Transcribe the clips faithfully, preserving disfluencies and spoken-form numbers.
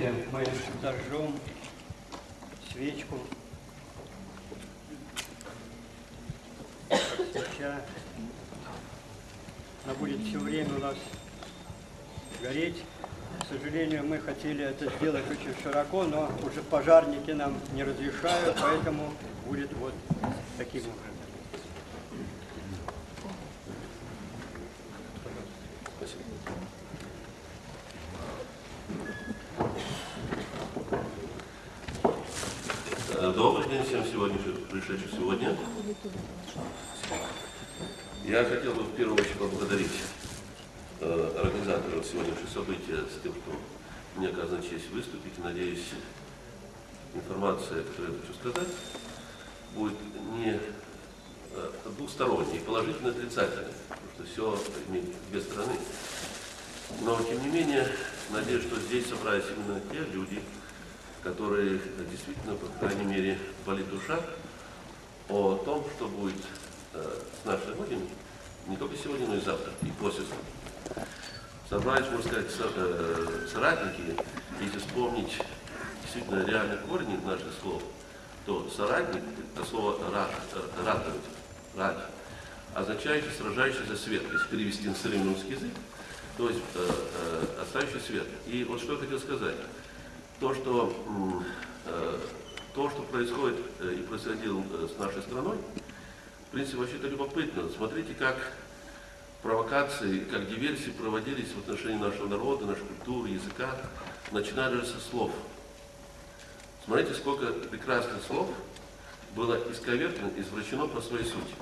Давайте мы зажжем свечку. Свеча. Она будет все время у нас гореть. К сожалению, мы хотели это сделать очень широко, но уже пожарники нам не разрешают, поэтому будет вот таким образом. Добрый день всем сегодня, пришедшим сегодня. Я хотел бы в первую очередь поблагодарить э, организаторов сегодняшнего события с тем, что мне оказана честь выступить. Надеюсь, информация, которую я хочу сказать, будет не э, двухсторонней, положительной и отрицательной, потому что все имеет две стороны. Но, тем не менее, надеюсь, что здесь собрались именно те люди, которые действительно, по крайней мере, болит душа о том, что будет э, с нашей Родиной не только сегодня, но и завтра, и послезавтра. Собрались, можно сказать, со, э, соратники, если вспомнить действительно реальный корень наших слов, то соратник, это слово ратовать, ради, означает сражающий за свет, если перевести на современный русский язык, то есть э, э, отстающий свет. И вот что я хотел сказать. То, что, э, то, что происходит э, и происходило э, с нашей страной, в принципе, вообще-то любопытно. Смотрите, как провокации, как диверсии проводились в отношении нашего народа, нашей культуры, языка, начиная даже со слов. Смотрите, сколько прекрасных слов было исковеркано, извращено по своей сути.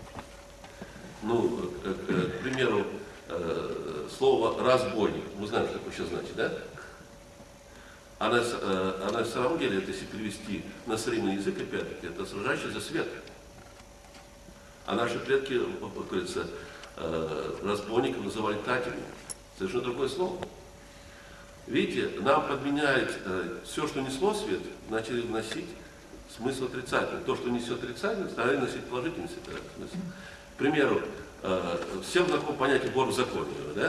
Ну, э, э, к примеру, э, слово «разбойник». Мы знаем, что такое сейчас значит, да? А на, а на самом деле, это если перевести на современный язык, опять-таки, это сражающий за свет. А наши предки, как говорится, разбойников называли татями. Совершенно другое слово. Видите, нам подменяет все, что несло свет, начали вносить смысл отрицательный. То, что несет отрицательный, стали носить положительный смысл. К примеру, всем знакомо понятие «вор в законе», да?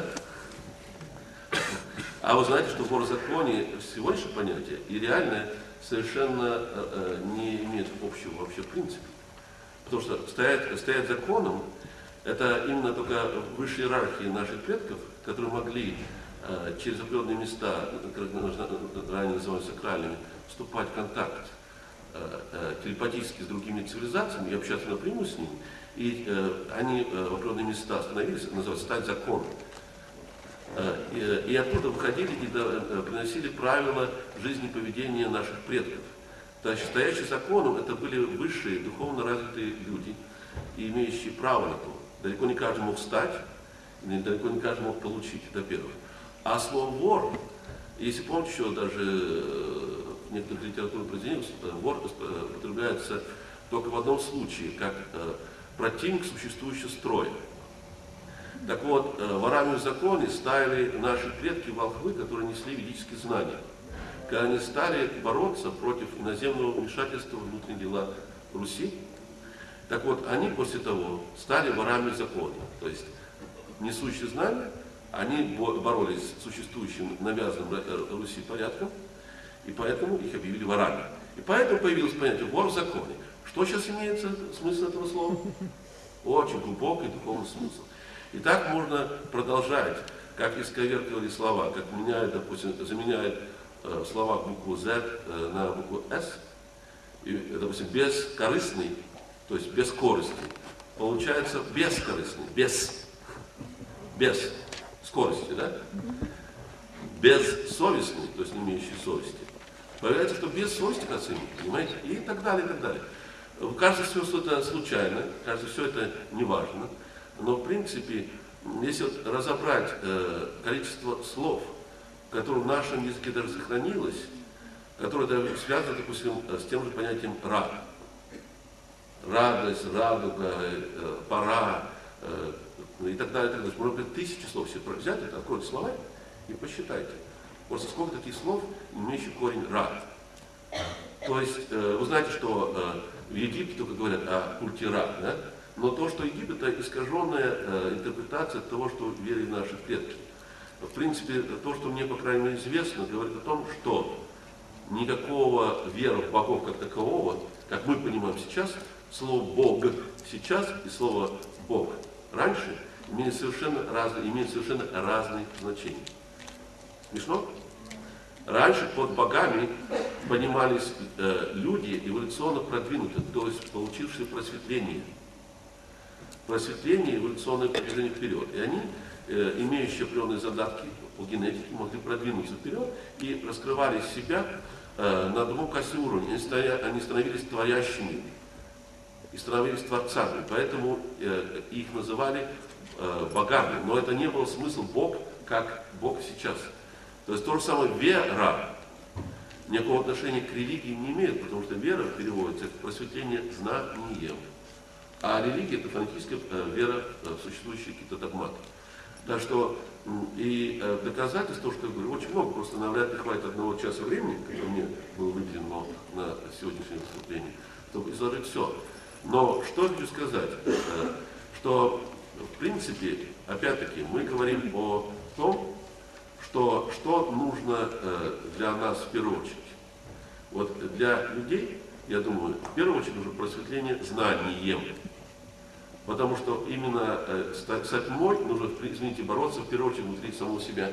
А вы знаете, что вор в законе всего лишь понятие и реальное совершенно э, не имеет общего вообще принципа. Потому что стоять, стоять законом – это именно только высшие иерархии наших предков, которые могли э, через определенные места, как ранее назывались сакральными, вступать в контакт э, э, телепатически с другими цивилизациями и общаться напрямую с ними. И э, они э, в определенные места становились, называется «стать законом». И, и оттуда выходили и приносили правила жизни и поведения наших предков. То есть стоящие законом это были высшие, духовно развитые люди, и имеющие право на то. Далеко не каждый мог стать, далеко не каждый мог получить, это первое. А слово «вор», если помните, еще даже в некоторых литературных произведениях «вор» употребляется только в одном случае, как противник существующего строя. Так вот, ворами в законе стали наши предки волхвы, которые несли ведические знания. Когда они стали бороться против иноземного вмешательства в внутренние дела Руси, так вот, они после того стали ворами в законе. То есть, несущие знания, они боролись с существующим навязанным Руси порядком, и поэтому их объявили ворами. И поэтому появилось понятие «вор в законе». Что сейчас имеется смысл этого слова? Очень глубокий духовный смысл. И так можно продолжать, как исковеркивали слова, как меняют, допустим, заменяют э, слова букву Z э, на букву S, и, допустим, бескорыстный, то есть бескорыстный, получается бескорыстный, без, без скорости, да? Бессовестный, то есть не имеющий совести. Появляется, что без совести, как понимаете, и так далее, и так далее. Кажется, все это случайно, кажется, все это неважно. Но, в принципе, если вот разобрать э, количество слов, которые в нашем языке даже сохранилось, которые даже связаны, допустим, с тем же понятием «рад». Радость, радуга, э, пора э, и так далее, и так далее. Можно быть тысячи слов себе взять, это откройте слова и посчитайте. Просто сколько таких слов, имеющих корень «рад». То есть, э, вы знаете, что э, в Египте только говорят о культе «рад», да? Но то, что Египет, это искаженная э, интерпретация того, что верили наши предки. в принципе, то, что мне, по крайней мере, известно, говорит о том, что никакого веры в богов как такового, как мы понимаем сейчас, слово «бог» сейчас и слово «бог» раньше имеют совершенно разные, имеют совершенно разные значения. Смешно? Раньше под богами понимались э, люди эволюционно продвинутые, то есть получившие просветление. Просветление, эволюционное продвижение вперед. И они, э, имеющие определенные задатки по генетике, могли продвинуться вперед и раскрывали себя э, на другом качестве уровня. Они, стоя, они становились творящими и становились творцами. Поэтому э, их называли э, богами. Но это не был смысл Бог, как Бог сейчас. То есть то же самое вера никакого отношения к религии не имеет, потому что вера переводится как просветление знанием. А религия – это фанатическая э, вера в существующие какие-то догматы. Так что и э, доказательств, то, что я говорю, очень много, просто нам вряд ли хватит одного часа времени, которое мне было выделено на сегодняшнее выступление, чтобы изложить все. Но что я хочу сказать, э, что в принципе, опять-таки, мы говорим о том, что, что нужно э, для нас в первую очередь. Вот для людей, я думаю, в первую очередь нужно просветление знанием. Потому что именно э, стать, стать мой, нужно, извините, бороться в первую очередь внутри самого себя.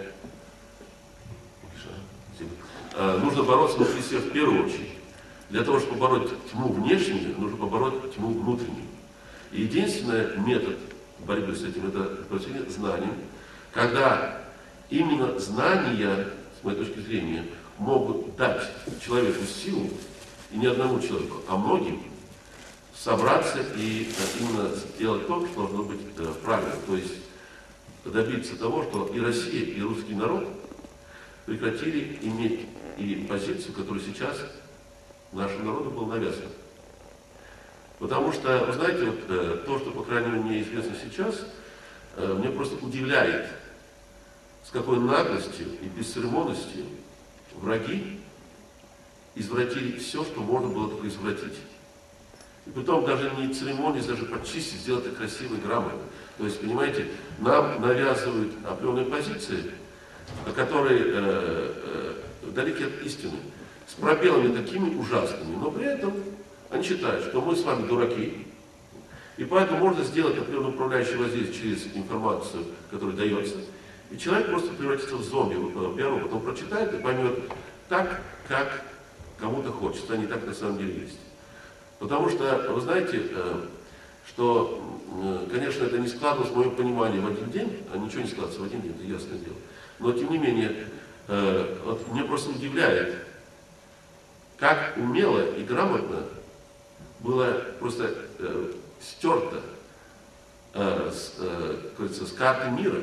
Э, нужно бороться внутри себя в первую очередь. Для того, чтобы побороть тьму внешнюю, нужно побороть тьму внутреннюю. И единственный метод борьбы с этим – это просветление знанием, когда именно знания, с моей точки зрения, могут дать человеку силу, и не одному человеку, а многим, собраться и именно сделать то, что должно быть правильно. То есть добиться того, что и Россия, и русский народ прекратили иметь и позицию, которая сейчас нашему народу была навязана. Потому что, вы знаете, вот, то, что, по крайней мере, мне известно сейчас, мне просто удивляет, с какой наглостью и бесцеремонностью враги извратили все, что можно было только извратить. И потом даже не церемониясь, даже почистить, сделать это красиво и грамотно. То есть, понимаете, нам навязывают определенные позиции, которые э, э, далеки от истины, с пробелами такими ужасными, но при этом они считают, что мы с вами дураки, и поэтому можно сделать определенное управляющее воздействие через информацию, которая дается, и человек просто превратится в зомби, в биоробот. Он прочитает и поймет так, как кому-то хочется, а не так на самом деле есть. Потому что, вы знаете, что, конечно, это не складывалось в моем понимании в один день, а ничего не складывается в один день, это ясное дело. Но, тем не менее, вот мне просто удивляет, как умело и грамотно было просто стерто с, с карты мира,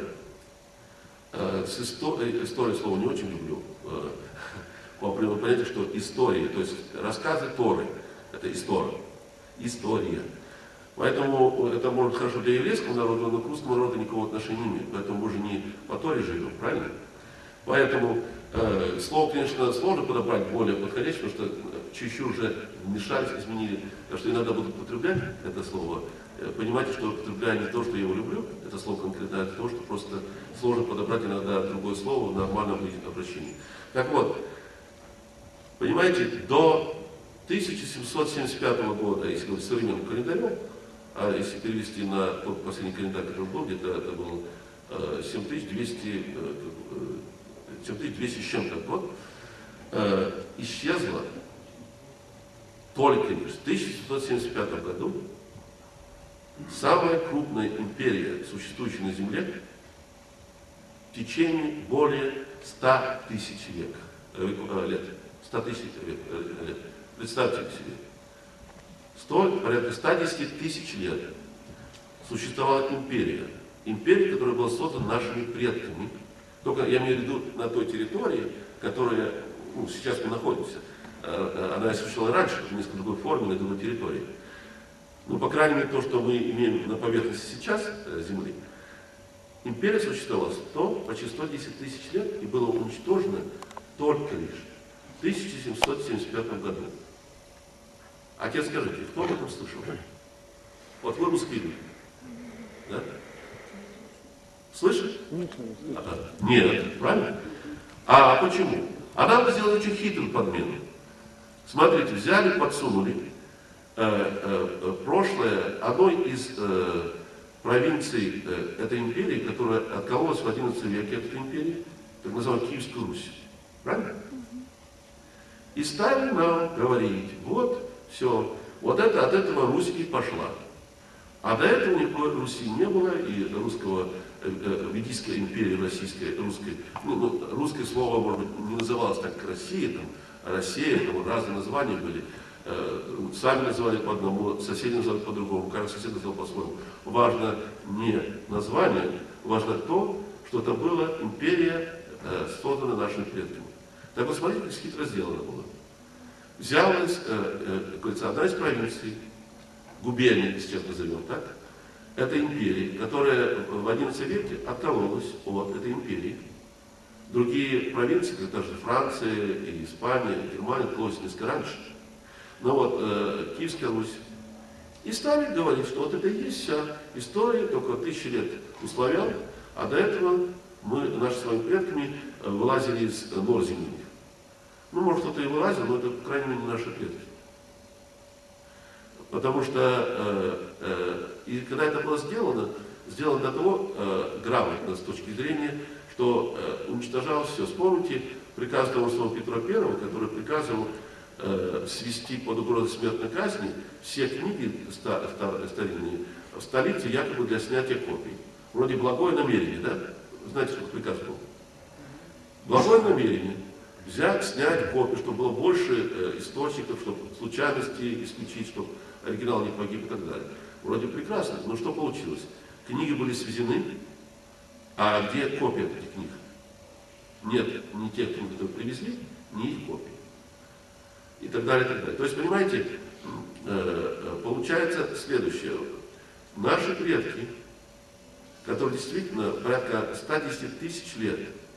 с историей, историю слова не очень люблю, по определенному понятию, что история, то есть рассказы Торы, это история, история. Поэтому это может хорошо для еврейского народа, но к русскому народу никакого отношения не имеет. Поэтому мы же не по Торе живем, правильно? Поэтому э, слово, конечно, сложно подобрать более подходящее, потому что чуть-чуть уже вмешались, изменили. Так что иногда буду употреблять это слово. Понимаете, что употребляю не то, что я его люблю, это слово конкретно, а то, что просто сложно подобрать иногда другое слово в нормальном обращении. Так вот, понимаете, до тысяча семьсот семьдесят пятого года, если говорить современным календарем, а если перевести на тот последний календарь, который был, где-то это был э, семь тысяч двести с чем-то год, э, исчезла только лишь в тысяча семьсот семьдесят пятом году самая крупная империя, существующая на Земле, в течение более ста тысяч лет. Э, лет. ста тысяч лет. лет. Представьте себе. сто, порядка ста десяти тысяч лет существовала империя. Империя, которая была создана нашими предками. Только я имею в виду на той территории, которая, ну, сейчас мы находимся. Она существовала раньше, в несколько другой форме, на другой территории. Ну, по крайней мере, то, что мы имеем на поверхности сейчас Земли, империя существовала сто, почти сто десять тысяч лет и была уничтожена только лишь в тысяча семьсот семьдесят пятом году. А теперь скажите, кто об этом слышал? Вот вы русские люди. Да? Слышите? Нет, правильно? А почему? А надо сделать очень хитрую подмену. Смотрите, взяли, подсунули э, э, прошлое одной из э, провинций э, этой империи, которая откололась в одиннадцатом веке от этой империи, так называемой Киевскую Русь. Правильно? И стали нам говорить, вот, все, вот это от этого Русь и пошла. А до этого никакой Руси не было, и русского, э, э, Ведийской империи российской, русской, ну, ну, русское слово, может быть, не называлось так, как Россия, там, Россия, там вот разные названия были. Э, сами называли по одному, соседи называли по-другому, каждый сосед называл по-своему. Важно не название, важно то, что это была империя, э, создана нашими предками. Так вот, смотрите, как хитро сделано было. Взялась, э, э, одна из провинций, губерния, сейчас назовем так, это империя, которая в одиннадцатом веке откололась от этой империи. Другие провинции, как даже Франция, и Испания, и Германия, откололись несколько раньше. Но вот э, Киевская Русь. И стали говорить, что вот это и есть вся история, только тысячи лет у славян, а до этого мы, наши с вами предками, вылазили из нор земных. Ну, может, кто-то и вылазил, но это, по крайней мере, не наши предки. Потому что, э, э, и когда это было сделано, сделано до того э, грамотно с точки зрения, что э, уничтожалось все. Вспомните приказ того самого Петра Первого, который приказывал э, свести под угрозой смертной казни все книги ста, ста, старинные в столице якобы для снятия копий. Вроде благое намерение, да? Знаете, что приказ был? Благое намерение. Взять, снять копию, чтобы было больше э, источников, чтобы случайности исключить, чтобы оригинал не погиб и так далее. Вроде прекрасно, но что получилось? Книги были свезены, а где копия этих книг? Нет ни тех книг, которые привезли, ни их копий. И так далее, и так далее. То есть, понимаете, э, получается следующее. Наши предки, которые действительно порядка ста десяти тысяч лет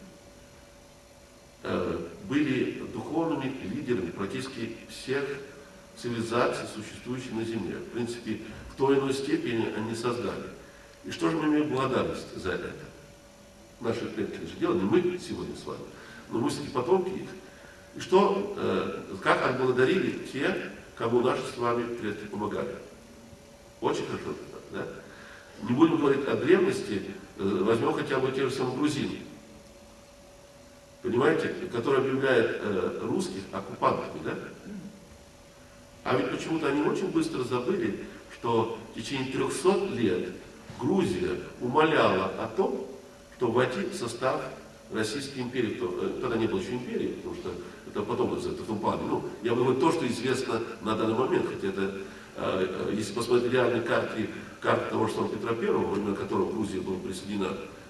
были духовными лидерами практически всех цивилизаций, существующих на Земле. В принципе, в той или иной степени они создали. И что же мы имеем благодарность за это? Наши предки же делали, мы сегодня с вами, но мы все-таки потомки их. И что, как отблагодарили те, кому наши с вами предки помогали? Очень хорошо, да? Не будем говорить о древности, возьмем хотя бы те же самые грузины. Понимаете, который объявляет э, русских оккупантами, да? А ведь почему-то они очень быстро забыли, что в течение трехсот лет Грузия умоляла о том, чтобы войти в состав Российской империи. Тогда не было еще империи, потому что это потом, это в том плане. Ну, я говорю то, что известно на данный момент, хотя это, э, если посмотреть реальные карты, карты того же самого Петра Первого, во время которого Грузия была присоединена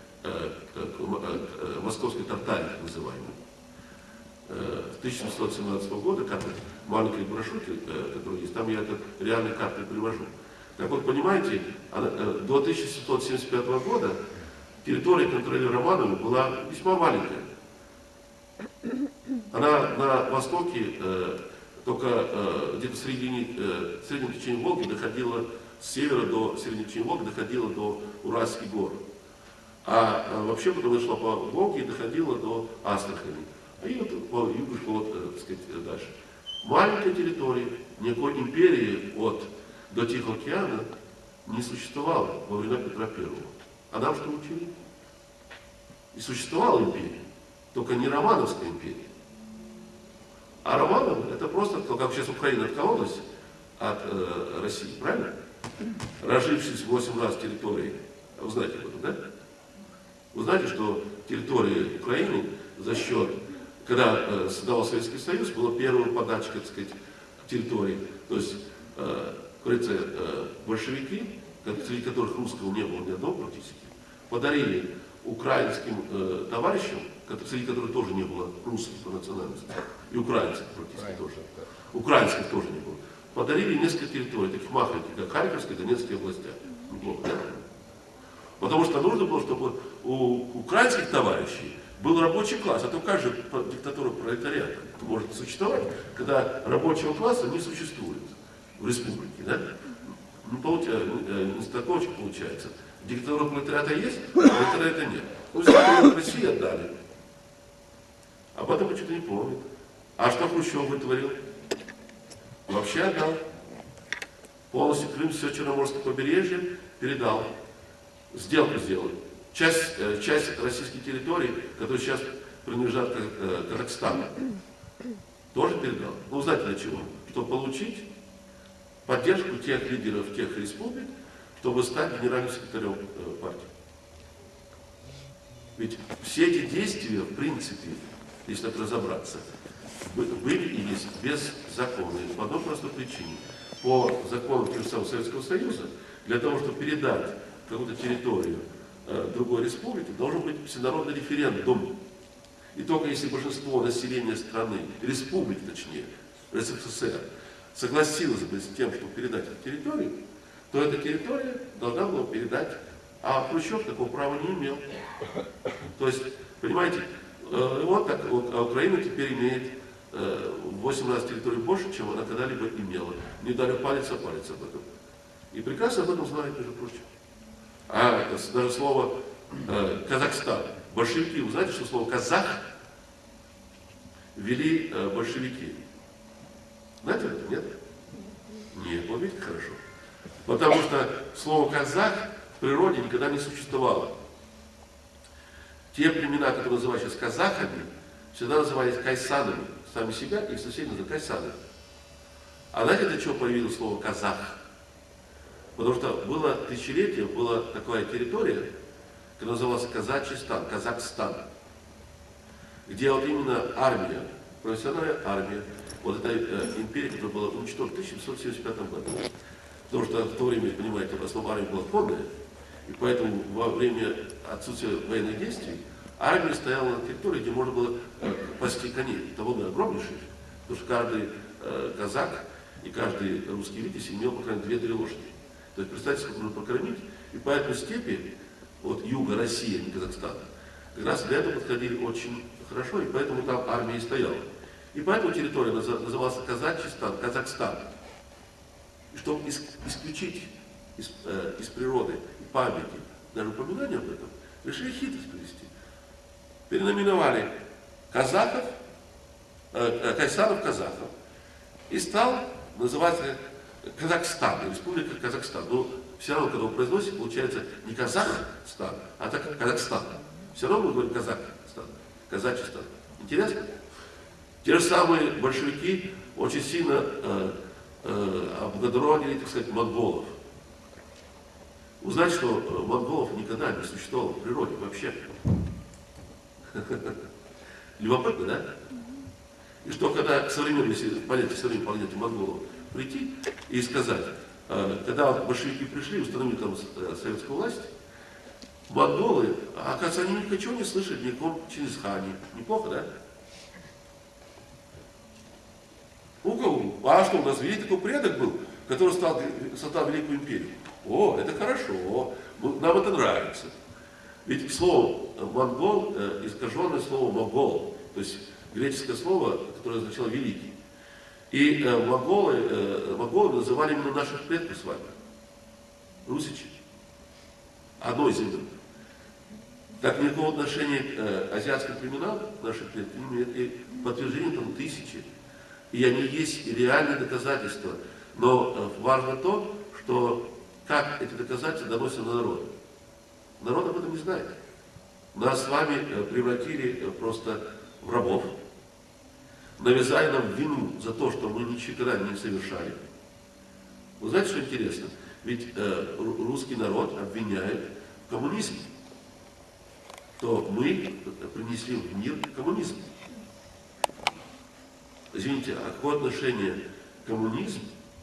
к московской Тартарии, так называемой, с тысяча семьсот семнадцатого года, карты, маленькие брошюрки, которые есть, там я это реальные карты привожу. Так вот, понимаете, до тысяча семьсот семьдесят пятого года территория контроля Романовых была весьма маленькая. Она на востоке только где-то в середине, в среднем течении Волги доходила, с севера до среднего течения Волги доходила до Уральских гор. А, а вообще потом шла по Волге и доходила до Астрахани. А и вот по югу шло, вот, так сказать, дальше. Маленькая территория, никакой империи от до Тихого океана не существовало во времена Петра Первого. А нам что учили? И существовала империя, только не Романовская империя. А Романовы это просто, как сейчас Украина откололась от э, России, правильно? Разжившись восемь раз территорией, вы знаете об этом, да? Вы знаете, что территория Украины за счет, когда э, создавал Советский Союз, была первая подача, так сказать, территории. То есть, э, говорится, э, большевики, среди которых русского не было ни одного практически, подарили украинским э, товарищам, среди которых тоже не было русских по национальности, и украинцев практически Украин, тоже. Да. Украинских тоже не было. Подарили несколько территорий, таких махоньких, как Харьковская, Донецкая областя. Неплохо, да? Потому что нужно было, чтобы у украинских товарищей был рабочий класс. А то как же диктатура пролетариата может существовать, когда рабочего класса не существует в республике, да? Не, получается, не с такого получается. Диктатура пролетариата есть, а пролетариата нет. Ну, все России отдали. Об этом почему-то не помнит. А что Хрущев вытворил? Вообще отдал. Полностью Крым, все Черноморское побережье передал. Сделку сделали. Часть, э, часть российской территории, которые сейчас принадлежат э, Казахстану, тоже передал. Ну, знаете для чего? Чтобы получить поддержку тех лидеров тех республик, чтобы стать генеральным секретарем э, партии. Ведь все эти действия, в принципе, если так разобраться, были и есть беззаконные по одной простой причине. По законам тех же самых Советского Союза, для того, чтобы передать какую-то территорию э, другой республике, должен быть всенародный референдум. И только если большинство населения страны, республики точнее, РСФСР, согласилось бы с тем, чтобы передать эту территорию, то эта территория должна была передать, а Хрущев такого права не имел. То есть, понимаете, э, вот так, вот, а Украина теперь имеет э, в восемь раз территорию больше, чем она когда-либо имела. Не дали палец о палец об этом. И прекрасно об этом знает, между прочим. А даже слово э, Казахстан. Большевики, вы знаете, что слово казах ввели э, большевики? Знаете это, нет? Нет, вот видите, хорошо. Потому что слово казах в природе никогда не существовало. Те племена, которые называют сейчас казахами, всегда назывались кайсанами. Сами себя и их соседи называют кайсанами. А знаете, для чего появилось слово казах? Потому что было тысячелетие, была такая территория, которая называлась Казачистан, Казахстан, где вот именно армия, профессиональная армия, вот эта э, империя, которая была уничтожена в тысяча семьсот семьдесят пятом году. Потому что в то время, понимаете, в основном армия была конная, и поэтому во время отсутствия военных действий армия стояла на территории, где можно было э, пасти коней. Того было огромнейшее, потому что каждый э, казак и каждый русский витязь имел, по крайней мере, две-три лошади. То есть, представьте, сколько нужно прокормить. И поэтому степи, вот юга России, а не Казахстана, как раз для этого подходили очень хорошо, и поэтому там армия и стояла. И поэтому территория называлась Казачистан, Казахстан. И чтобы исключить из, э, из природы и памяти даже упоминания об этом, решили хитрость привести. Переименовали казахов, э, кайсанов казахов, и стал называться Казахстан, Республика Казахстан. Но все равно, когда он произносит, получается не Казахстан, а так Казахстан. Все равно мы говорим Казахстан, Казачистан. Интересно? Те же самые большевики очень сильно э, э, облагородили, так сказать, монголов. Вы знаете, что монголов никогда не существовало в природе вообще. Любопытно, да? И что, когда современные понятия, современные понятия монголов прийти и сказать, когда большевики пришли, установили там советскую власть, монголы, оказывается, они ничего не слышали ни о ком Чингисхане. Неплохо, да? У кого? А что, у нас, видите, такой предок был, который стал, создал Великую империю. О, это хорошо, нам это нравится. Ведь слово монгол, искаженное слово монгол, то есть греческое слово, которое означало великий. И э, монголы, э, монголы называли именно наших предков с вами, русичи, одной земли. Так никакого отношения к э, азиатским племенам наших предков не имеет, и подтверждение там тысячи. И они есть реальные доказательства. Но э, важно то, что как эти доказательства доносятся на народ. Народ об этом не знает. Нас с вами э, превратили э, просто в рабов. Навязали нам вину за то, что мы ничего не совершали. Вы знаете, что интересно? Ведь э, русский народ обвиняет в коммунизме, что мы принесли в мир коммунизм. Извините, а какое отношение коммунизм,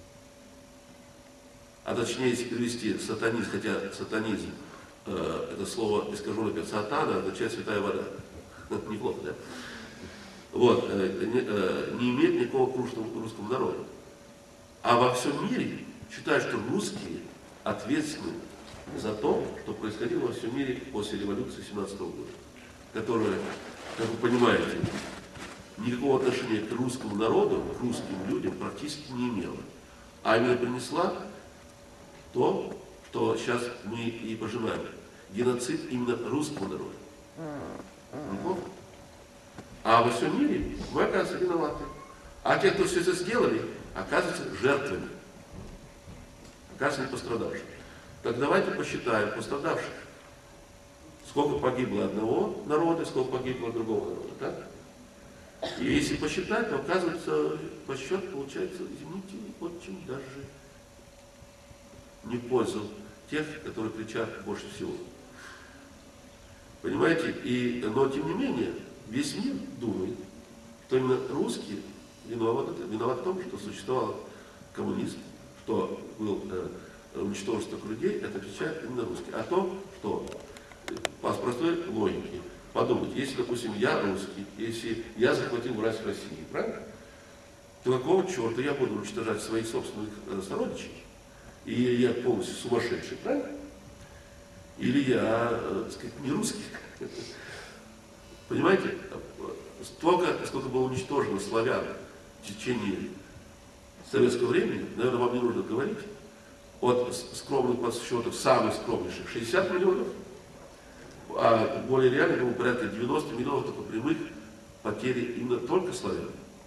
а точнее, если перевести сатанизм, хотя сатанизм, э, это слово искаженное как сатана, означает святая вода. Неплохо, да? Вот, э, не, э, не имеет никакого к русскому, русскому народу. А во всем мире считают, что русские ответственны за то, что происходило во всем мире после революции семнадцатого года, которая, как вы понимаете, никакого отношения к русскому народу, к русским людям практически не имела. А именно принесла то, что сейчас мы и пожинаем. Геноцид именно русского народа. Неплохо. А во всем мире мы, оказывается, виноваты. А те, кто все это сделали, оказываются жертвами. Оказывается, не пострадавших. Так давайте посчитаем пострадавших. Сколько погибло одного народа, сколько погибло другого народа, так? И если посчитать, то оказывается, по счету получается, извините, очень даже не в пользу тех, которые кричат больше всего. Понимаете? И, но тем не менее, весь мир думает, что именно русские виноваты, виноваты в том, что существовал коммунизм, что был э, уничтожен столько людей, это кричат именно русские. О том, что по простой логике подумать, если, допустим, я русский, если я захватил власть в России, правильно? То какого черта я буду уничтожать своих собственных э, сородичей? И я полностью сумасшедший, правильно? Или я, э, так сказать, не русский? Понимаете? Столько, сколько было уничтожено славян в течение советского времени, наверное, вам не нужно говорить, от скромных подсчетов, самых скромнейших, шестьдесят миллионов, а более реально, думаю, порядка девяносто миллионов только прямых потери именно только славян.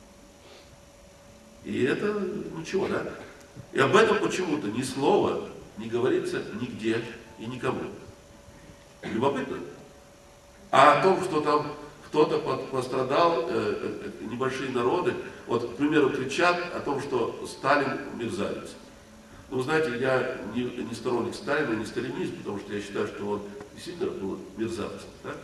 И это ничего, да? И об этом почему-то ни слова не говорится нигде и никому. Любопытно. А о том, что там кто-то пострадал, э, э, небольшие народы, вот, к примеру, кричат о том, что Сталин мерзавец. Ну, знаете, я не, не сторонник Сталина, не сталинист, потому что я считаю, что он действительно был мерзавцем, так?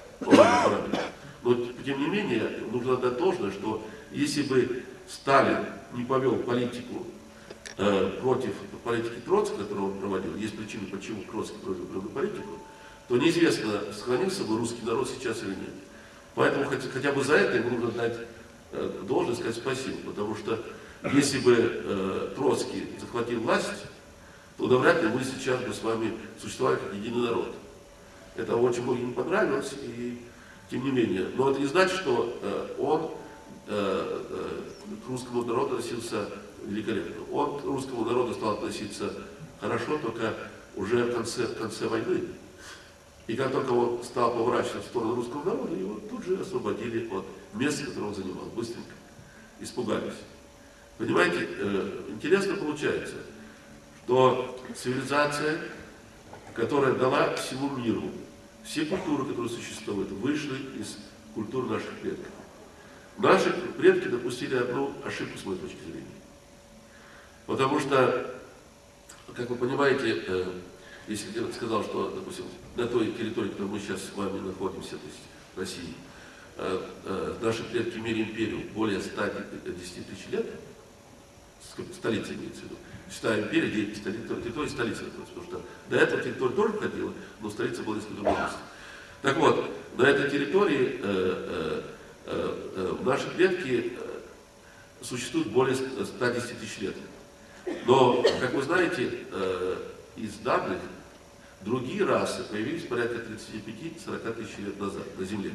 Но, тем не менее, нужно отдать должное, что если бы Сталин не повел политику э, против политики Троцкого, которую он проводил, есть причины, почему Троцкий проводил прямую политику, то неизвестно, сохранился бы русский народ сейчас или нет. Поэтому хотя, хотя бы за это ему нужно дать э, должность, сказать спасибо, потому что если бы э, Троцкий захватил власть, то да, вряд ли мы сейчас бы с вами существовали как единый народ. Это очень многим не понравилось, и тем не менее. Но это не значит, что э, он э, э, к русскому народу относился великолепно. Он к русскому народу стал относиться хорошо только уже в конце, в конце войны. И как только он стал поворачиваться в сторону русского народа, его тут же освободили от места, которое он занимал, быстренько. Испугались. Понимаете, э, интересно получается, что цивилизация, которая дала всему миру все культуры, которые существуют, вышли из культуры наших предков. Наши предки допустили одну ошибку, с моей точки зрения. Потому что, как вы понимаете, э, если я сказал, что, допустим, на той территории, где мы сейчас с вами находимся, то есть в России, э, э, наши предки имели империю более ста десяти тысяч лет, столица имеется в виду, считая империю, где территория столицы, потому что до этого территория тоже входила, но столица была несколько другое место. Так вот, на этой территории э, э, э, наши предки э, существуют более ста десяти тысяч лет. Но, как вы знаете, э, из данных, другие расы появились порядка тридцати пяти — сорока тысяч лет назад на Земле.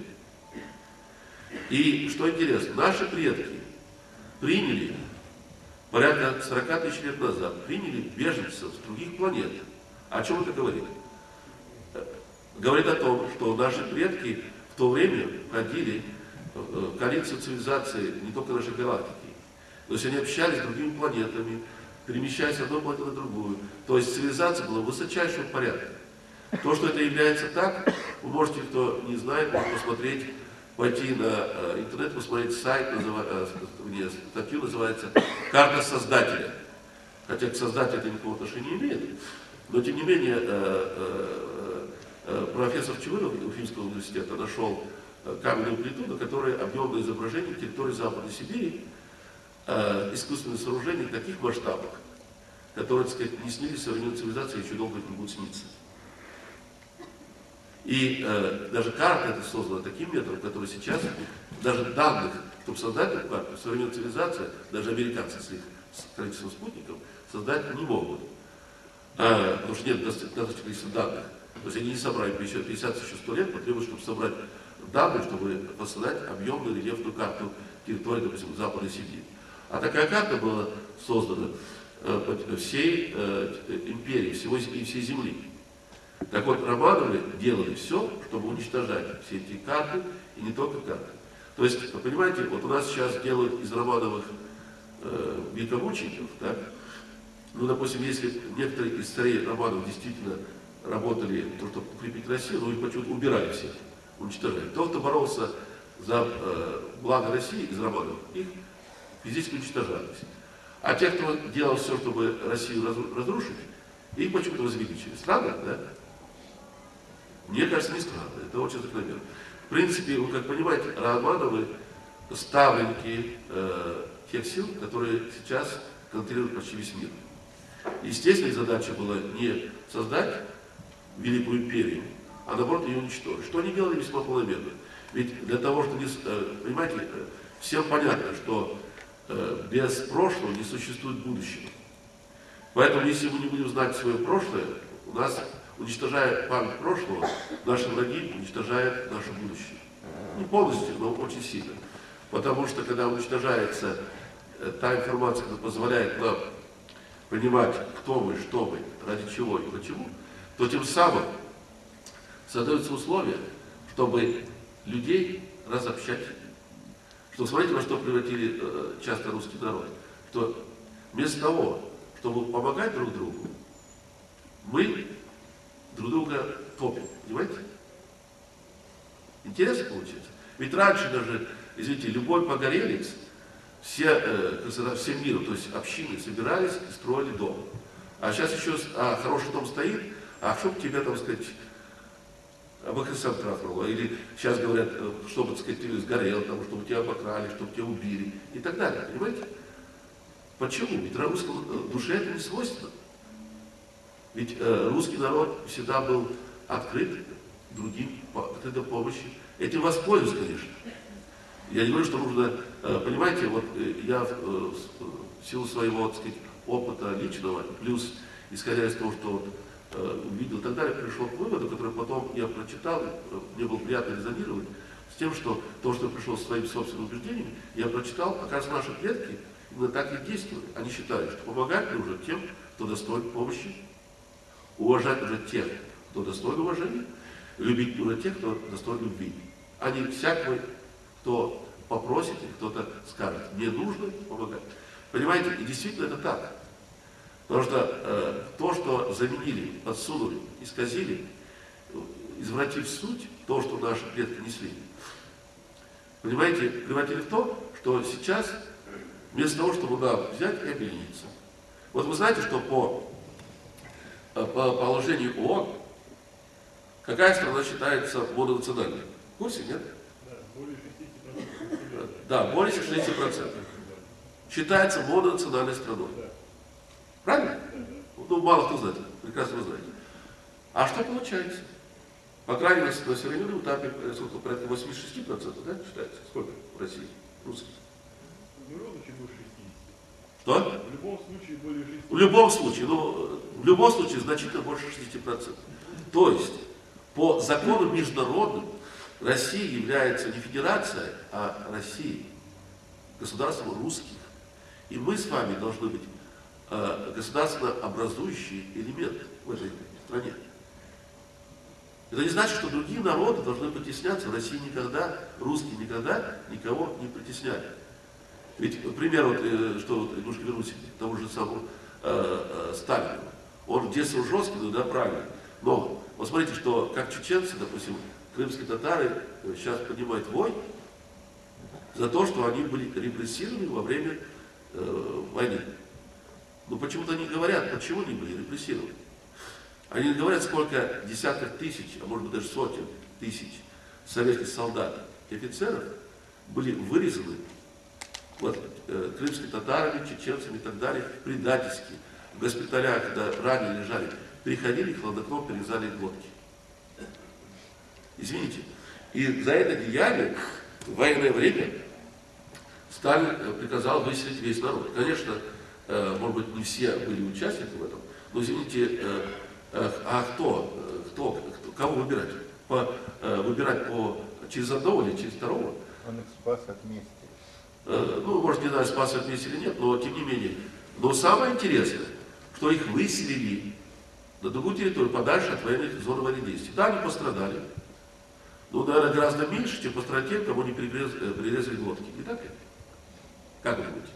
И что интересно, наши предки приняли порядка сорока тысяч лет назад, приняли беженцев с других планет. О чем это говорит? Говорит о том, что наши предки в то время входили в коалицию цивилизации не только нашей галактики. То есть они общались с другими планетами, перемещаясь с одной планеты на другую. То есть цивилизация была высочайшего порядка. То, что это является так, вы можете, кто не знает, может посмотреть, пойти на э, интернет, посмотреть сайт, называ, э, где статью называется «Карта создателя». Хотя к создателю это никакого отношения не имеет. Но тем не менее, э, э, э, профессор Чувыров Уфимского университета нашел каменную плиту, на которой объемное изображение территории Западной Сибири, э, искусственные сооружения в таких масштабах, которые, так сказать, не снились современной цивилизации, еще долго не будут сниться. И э, даже карта эта создана таким методом, который сейчас, даже данных, чтобы создать эту карту, современная цивилизация, даже американцы с их количеством спутников, создать не могут. А, потому что нет достаточного количества данных. То есть они не собрали пятьдесят, пятьдесят еще сто лет, потребуется, чтобы собрать данные, чтобы посылать объемную рельефную карту территории, допустим, Западной Сибири. А такая карта была создана э, всей э, империи, всего, и всей Земли. Так вот, Романовы делали все, чтобы уничтожать все эти карты, и не только карты. То есть, вы понимаете, вот у нас сейчас делают из Романовых э, великомучеников, да? Ну, допустим, если некоторые из царей Романовых действительно работали, то, чтобы укрепить Россию, но их почему-то убирали всех, уничтожали. Тот, кто боролся за э, благо России из Романовых, их физически уничтожались. А те, кто делал все, чтобы Россию разрушить, их почему-то возвеличили. Странно, да? Мне кажется, не странно. Это очень закономерно. В принципе, вы как понимаете, Романовы ставленники э, тех сил, которые сейчас контролируют почти весь мир. Естественно, их задача была не создать великую империю, а наоборот ее уничтожить. Что они делали весьма планомерно. Ведь для того, чтобы, понимаете, всем понятно, что без прошлого не существует будущего. Поэтому, если мы не будем знать свое прошлое, у нас, уничтожая память прошлого, наши враги уничтожают наше будущее. Не полностью, но очень сильно. Потому что, когда уничтожается та информация, которая позволяет нам понимать, кто мы, что мы, ради чего и почему, то тем самым создаются условия, чтобы людей разобщать. Что смотрите, во что превратили э, часто русский народ. Что вместо того, чтобы помогать друг другу, мы друг друга топим. Понимаете? Интересно получается. Ведь раньше даже, извините, любой погорелец, все, э, всем миром, то есть общины собирались и строили дом. А сейчас еще а, хороший дом стоит, а чтобы тебя, там сказать, АБХСМ трахнуло, или сейчас говорят, чтобы, так сказать, ты сгорел, там, чтобы тебя обокрали, чтобы тебя убили и так далее, понимаете? Почему? Ведь русскому душе это не свойственно. Ведь э, русский народ всегда был открыт другим, открыт к помощи. Этим воспользуюсь, конечно. Я не говорю, что нужно, э, понимаете, вот э, я э, в силу своего, так сказать, опыта личного, плюс исходя из того, что вот, увидел и так далее, пришел к выводу, который потом я прочитал, мне было приятно резонировать с тем, что то, что я пришел с своими собственными убеждениями, я прочитал, оказывается, наши предки именно так и действовали. Они считали, что помогать нужно тем, кто достоин помощи, уважать нужно тех, кто достоин уважения, любить нужно тех, кто достоин любви, а не всякого, кто попросит, и кто-то скажет, мне нужно помогать. Понимаете, и действительно это так. Потому что э, то, что заменили, подсунули, исказили, извратив суть, то, что наши предки несли, понимаете, превратили в то, что сейчас, вместо того, чтобы нам взять и объединиться. Вот вы знаете, что по, по положению ООН, какая страна считается мононациональной? В курсе, нет? Да, более шестидесяти процентов. Считается мононациональной страной. Правильно? Ну, мало кто знает, прекрасно вы знаете. А что получается? По крайней мере, на современном этапе, сколько, порядка восьмидесяти шести процентов, да, считается? Сколько в России русских? В любом случае больше шестидесяти. Что? В любом случае более шестидесяти. В любом случае, ну, в любом случае значительно больше шестидесяти процентов. То есть, по законам международным, Россия является не федерацией, а Россией, государством русских. И мы с вами должны быть государственно образующий элемент в этой стране. Это не значит, что другие народы должны притесняться. В России никогда, русские никогда никого не притесняли. Ведь, например, вот, что вот, немножко вернусь к тому же самому э, э, Сталину. Он действовал жестко, ну да, правильно. Но вот смотрите, что как чеченцы, допустим, крымские татары сейчас поднимают вой за то, что они были репрессированы во время э, войны. Но почему-то они говорят, почему они были репрессированы. Они не говорят, сколько десятков тысяч, а может быть даже сотен тысяч советских солдат и офицеров были вырезаны вот, э, крымскими татарами, чеченцами и так далее, предательски. В госпиталях, когда ранее лежали, приходили, хладнокровно перерезали их глотки. Извините. И за это деяние в военное время Сталин приказал выселить весь народ. Конечно, может быть, не все были участниками в этом, но, извините, а кто, кто, кто кого выбирать? По, выбирать по, через одного или через второго? Он их спас от мести. Ну, может, не знаю, спас от мести или нет, но тем не менее. Но самое интересное, что их выселили на другую территорию, подальше от военной зоны военных действий. Да, они пострадали. Но, наверное, гораздо меньше, чем пострадали те, кому не перерезали, перерезали глотки. Не так ли? Как вы думаете?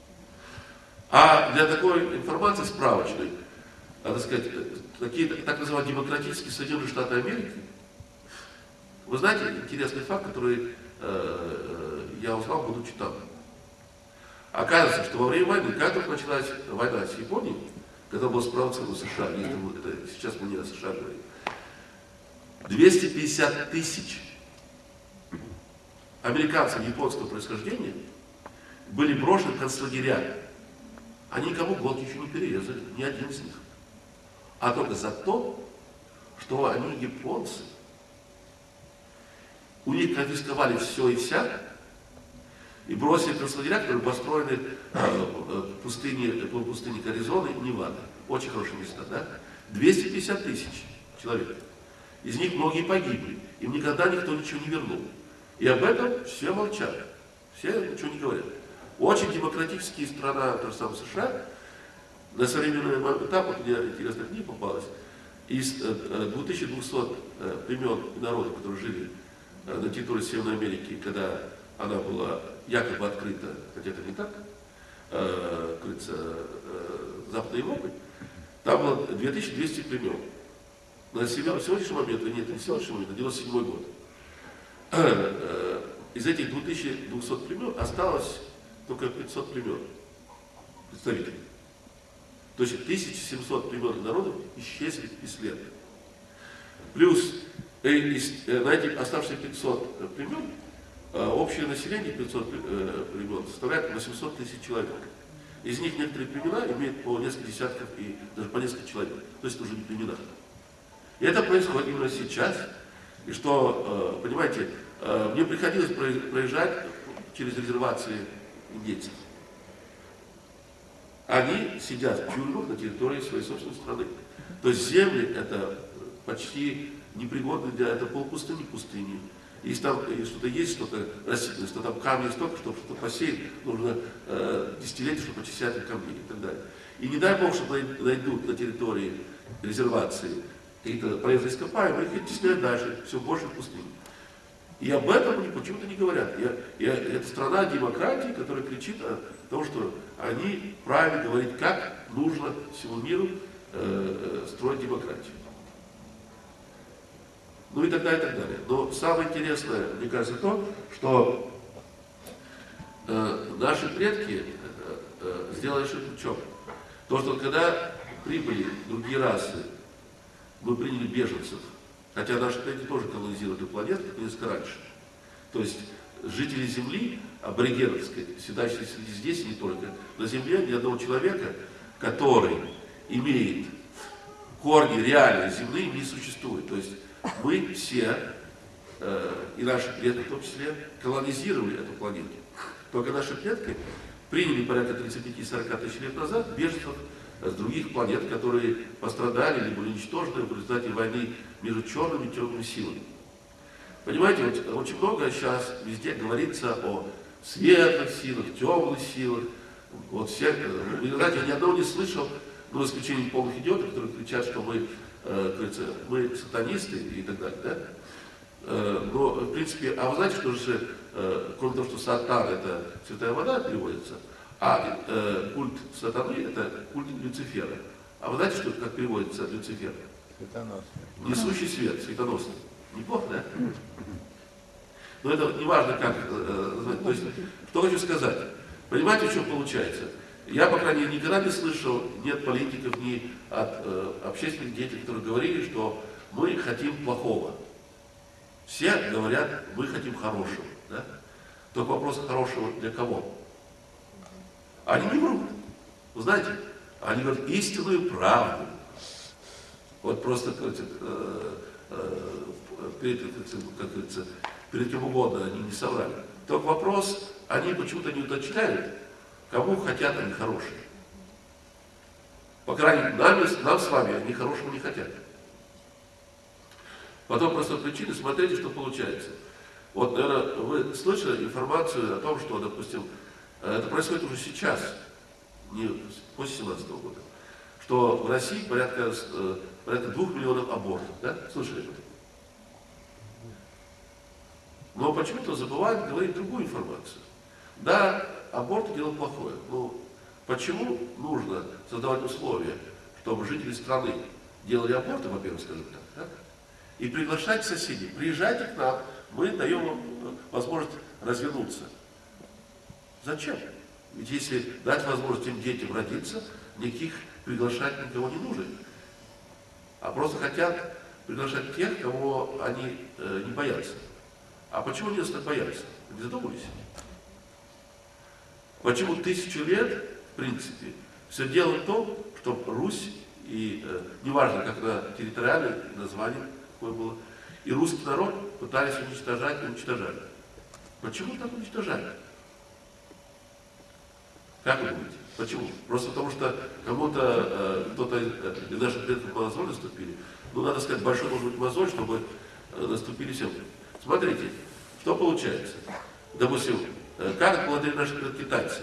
А для такой информации справочной, надо сказать, такие так называемые демократические Соединенные Штаты Америки, вы знаете интересный факт, который э, я узнал, будучи там. Оказывается, что во время войны, когда только началась война с Японией, когда была спровоцирована США, если мы, это, сейчас мы не о США говорим, двести пятьдесят тысяч американцев японского происхождения были брошены в концлагеря. Они никому глотки еще не перерезали, ни один из них. А только за то, что они японцы. У них конфисковали все и вся, и бросили в концлагеря, которые построены в пустыне, по пустыне Аризоны и Невады. Очень хорошие места, да? двести пятьдесят тысяч человек. Из них многие погибли. Им никогда никто ничего не вернул. И об этом все молчат. Все ничего не говорят. Очень демократические страна, то же самое США, на современный этап, вот мне интересная книга попалась, из две тысячи двухсот племен и народов, которые жили на территории Северной Америки, когда она была якобы открыта, хотя это не так, открыта Западной Европой, там было две тысячи двести племен. На сегодняшний момент, нет, не сегодняшний момент, а девяносто седьмой год. Из этих двух тысяч двухсот племен осталось только пятьсот племен, представителей. То есть тысяча семьсот племен и народов исчезли бесследно. Плюс э, э, на этих оставшихся пятьсот племен э, общее население пятьсот э, племен составляет восемьсот тысяч человек. Из них некоторые племена имеют по несколько десятков и даже по несколько человек. То есть это уже не племена. И это происходит именно сейчас. И что, э, понимаете, э, мне приходилось проезжать через резервации индейцев. Они сидят в тюрьмах на территории своей собственной страны. То есть земли это почти непригодны для, это полпустыни пустыни. Если там что-то есть, что-то растительное, что там камни столько, чтобы что-то посеять, нужно э, десятилетия, чтобы очистить от камней и так далее. И не дай Бог, что найдут на территории резервации какие-то полезные ископаемые, их оттесняют дальше, все больше в пустыне. И об этом они почему-то не говорят. Я, я, это страна демократии, которая кричит о том, что они правильно говорят, как нужно всему миру э, строить демократию. Ну и так далее, и так далее. Но самое интересное, мне кажется, то, что э, наши предки э, э, сделали ошибку в чем? То, что когда прибыли другие расы, мы приняли беженцев, хотя наши предки тоже колонизировали планету несколько раньше. То есть жители Земли, аборигенов, седающие здесь и не только, на Земле ни одного человека, который имеет корни реальные земные, не существует. То есть мы все, э, и наши предки в том числе, колонизировали эту планету. Только наши предки приняли порядка тридцати пяти — сорока тысяч лет назад беженцев с других планет, которые пострадали или были уничтожены в результате войны между черными и темными силами. Понимаете, вот, очень много сейчас везде говорится о светлых силах, темных силах. Вот все, вы знаете, я ни одного не слышал, ну, за исключением полных идиотов, которые кричат, что мы, э, мы сатанисты и так далее. Да? Э, но, в принципе, а вы знаете, что же, э, кроме того, что сатан — это святая вода переводится, а э, культ сатаны — это культ Люцифера. А вы знаете, что это как переводится Люцифер? Светоносный. Несущий свет, светоносный. Неплохо, да? Но это не важно, как. Э, то есть, что хочу сказать. Понимаете, в чем получается? Я, по крайней мере, никогда не слышал ни от политиков, ни от э, общественных деятелей, которые говорили, что мы хотим плохого. Все говорят, мы хотим хорошего. Да? Только вопрос хорошего для кого? Они не врут. Вы знаете, они говорят истинную правду. Вот просто, как перед, как говорится, перед кем угодно они не соврали. Только вопрос, они почему-то не уточняют, кому хотят они хорошие. По крайней мере, нам, нам с вами они хорошего не хотят. По той простой причине, смотрите, что получается. Вот, наверное, вы слышали информацию о том, что, допустим, это происходит уже сейчас, не после семнадцатого года, что в России порядка, порядка двух миллионов абортов. Да? Слышали об этом? Но почему-то забывают говорить другую информацию. Да, аборт дело плохое, но почему нужно создавать условия, чтобы жители страны делали аборты, во-первых, скажем так, да? И приглашать соседей. Приезжайте к нам, мы даем вам возможность развернуться. Зачем? Ведь если дать возможность этим детям родиться, никаких приглашать никого не нужно. А просто хотят приглашать тех, кого они э, не боятся. А почему они нас так боятся? Не задумались? Почему тысячу лет, в принципе, все дело в том, чтобы Русь, и э, неважно, как на территориальное название какое было, и русский народ пытались уничтожать и уничтожали. Почему так уничтожали? Как вы думаете? Почему? Просто потому что кому-то, э, кто-то из наших предков на мозоль наступили. Ну, надо сказать, большой должен быть мозоль, чтобы э, наступили все. Смотрите, что получается. Допустим, э, как отмолодили наши китайцы.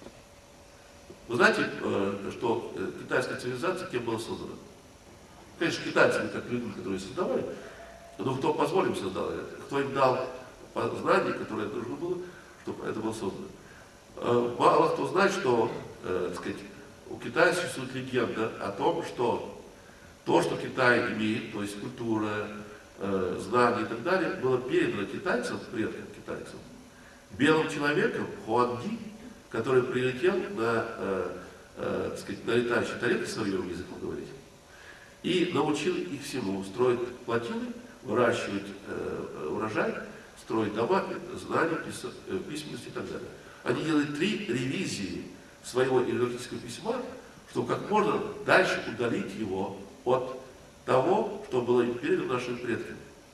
Вы знаете, э, что э, китайская цивилизация кем была создана? Конечно, китайцами, как людьми, которые создавали, но кто позволил им создать это? Кто им дал знания, которые нужно было, чтобы это было создано? Э, мало кто знает, что э, так сказать, у Китая существует легенда о том, что то, что Китай имеет, то есть культура, э, знания и так далее, было передано китайцам, предкам китайцам, белым человеком Хуанди, который прилетел на, э, э, так сказать, на летающей тарелке, своим языком говорить, и научил их всему строить плотины, выращивать э, урожай, строить дома, знания, письменность и так далее. Они делали три ревизии своего иерархического письма, чтобы как можно дальше удалить его от того, что было передано нашим предкам.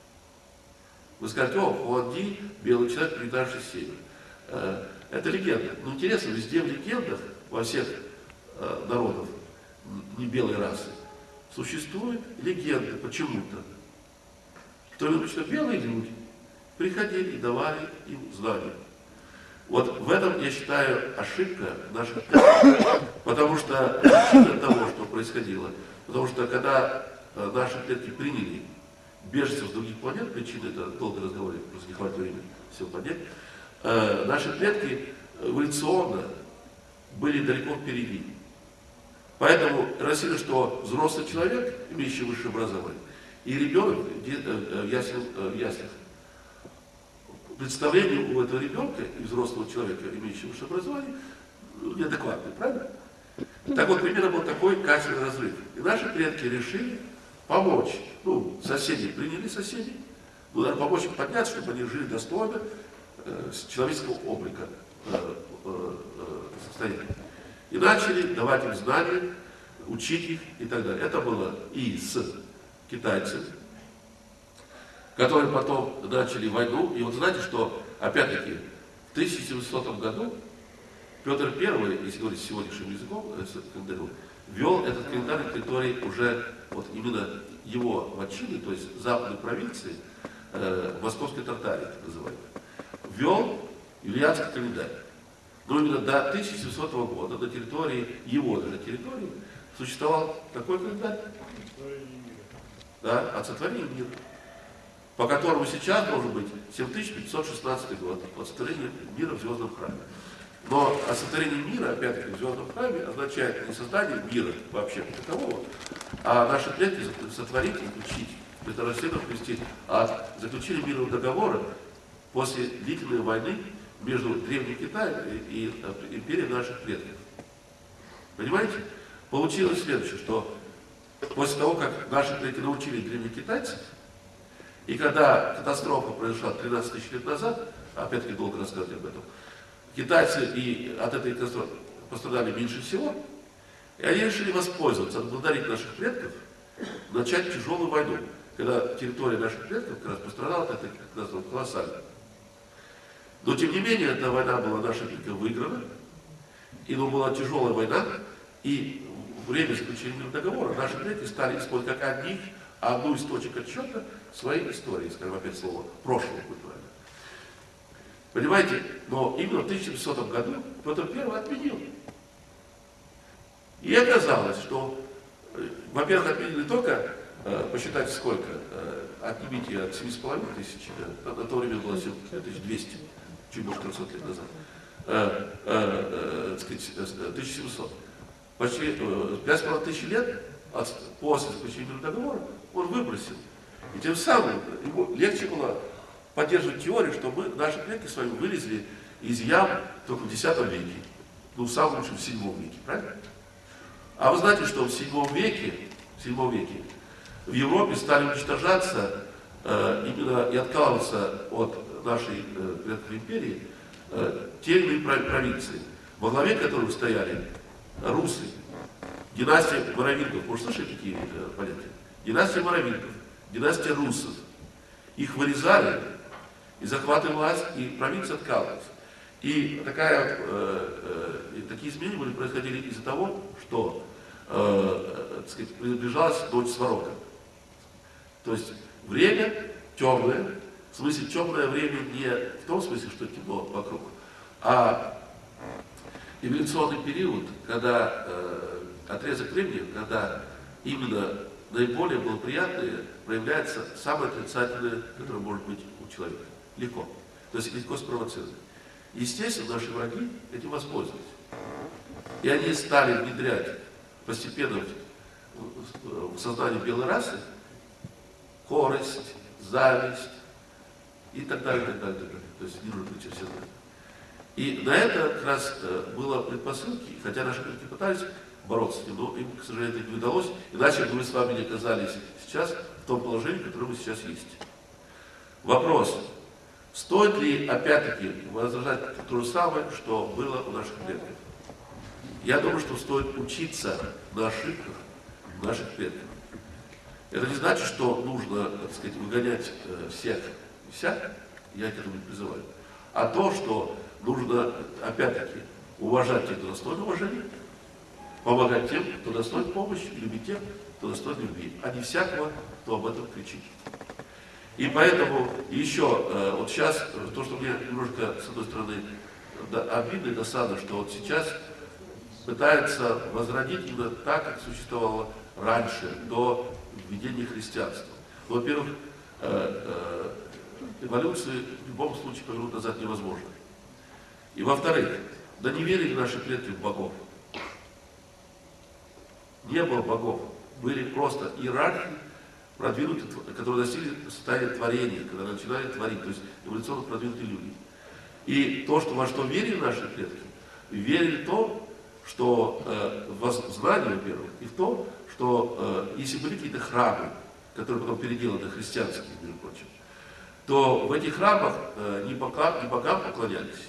Вы скажете: о, Хуанди, белый человек, прилетавший с севера. Это легенда. Но интересно, везде в легендах, во всех э, народов не белой расы, существует легенда почему-то, что обычно белые люди приходили и давали им знания. Вот в этом, я считаю, ошибка наших предков. Потому что причина того, что происходило, потому что когда э, наши предки приняли беженцев с других планет, причина это долго разговаривать, просто не хватит времени все понять, э, наши предки эволюционно были далеко впереди. Поэтому рассчитано, что взрослый человек, имеющий высшее образование, и ребенок в яслях, представление у этого ребенка и взрослого человека, имеющего высшее образование, ну, неадекватное, правильно? Так вот, примерно был такой качественный разрыв. И наши предки решили помочь. Ну, соседи приняли соседей, ну, надо помочь им подняться, чтобы они жили достойно, э, с человеческого облика э, э, состояния. И начали давать им знания, учить их и так далее. Это было и с китайцами, которые потом начали войну. И вот знаете, что, опять-таки, в тысяча семисотом году Петр Первый, если говорить сегодняшним языком, ввел этот календарь на территории уже вот именно его вотчины, то есть западной провинции, э, Московской Тартарии, так называемой, ввел юлианский календарь. Но именно до тысяча семисотого года на территории его даже территории существовал такой календарь, да, от сотворения мира, по которому сейчас должен быть семь тысяч пятьсот шестнадцатый год, от сотворения мира в звездном храме. Но сотворение мира, опять-таки, в звездном храме означает не создание мира вообще как такового, а наши предки сотворить и включить, это расследовать ввести, а заключили мирные договоры после длительной войны между Древним Китаем и, и империей наших предков. Понимаете? Получилось следующее, что после того, как наши предки научили древних китайцев, и когда катастрофа произошла тринадцать тысяч лет назад, опять-таки долго рассказывать об этом, китайцы и от этой катастрофы пострадали меньше всего, и они решили воспользоваться, отблагодарить наших предков, начать тяжелую войну, когда территория наших предков как раз пострадала от этой катастрофы колоссально. Но тем не менее, эта война была нашими предками выиграна, и ну, была тяжелая война, и в время заключения договора наши предки стали использовать как одних, одну из точек отсчета своей истории, скажем опять слово, прошлого культурально. Понимаете? Но именно в тысяча семисотом году Петр Первый отменил. И оказалось, что во-первых, отменили только, посчитайте сколько, отнимите от семи с половиной тысяч, на то время было семь тысяч двести, чуть больше трехсот лет назад, тысяча семьсот. Почти пять с половиной тысяч лет после заключения договора он выбросил. И тем самым ему легче было поддерживать теорию, что мы, наши предки с вами вылезли из ям только в десятом веке. Ну, в самом лучшем в седьмом веке, правильно? А вы знаете, что в седьмом веке, в седьмом веке в Европе стали уничтожаться э, именно и откалываться от нашей э, предков империи э, те или иные провинции, во главе которых стояли русы, династия моровингов. Может, слышали такие э, понятия? Династия моровингов, династия русов. Их вырезали и захватывали власть, и провинция откалывалась. И такая, э, э, такие изменения были, происходили из-за того, что э, так сказать, приближалась ночь Сварока. То есть время темное, в смысле темное время не в том смысле, что темно вокруг, а эволюционный период, когда э, отрезок времени, когда именно наиболее благоприятное проявляется самое отрицательное, которое может быть у человека. Легко. То есть легко спровоцировать. Естественно, наши враги этим воспользовались. И они стали внедрять постепенно в сознание белой расы корость, зависть и так далее, и так далее, и так далее. То есть не нужно все знать. И на это как раз было предпосылки, хотя наши предки пытались бороться с ним, но им, к сожалению, это не удалось, иначе бы мы с вами не оказались сейчас в том положении, в котором мы сейчас есть. Вопрос. Стоит ли, опять-таки, возражать то же самое, что было у наших предков? Я думаю, что стоит учиться на ошибках наших предков. Это не значит, что нужно, так сказать, выгонять всех и вся, я к этому не призываю, а то, что нужно, опять-таки, уважать тех, кто достоин уважения, помогать тем, кто достоин помощи, любить тех, кто достоин любви, а не всякого, кто об этом кричит. И поэтому еще, вот сейчас, то, что мне немножко, с одной стороны, обидно и досадно, что вот сейчас пытается возродить именно так, как существовало раньше, до введения христианства. Ну, во-первых, эволюцию в любом случае повернуть назад невозможно. И во-вторых, да не верили наши предки в богов. Не было богов. Были просто иерархии, продвинутые, которые достигли состояния творения, когда начинали творить, то есть эволюционно продвинутые люди. И то, что, во что верили наши предки, верили в то, что э, в знание, во-первых, и в то, что э, если были какие-то храмы, которые потом переделаны христианские, между прочим, то в этих храмах э, не, богам, не богам поклонялись,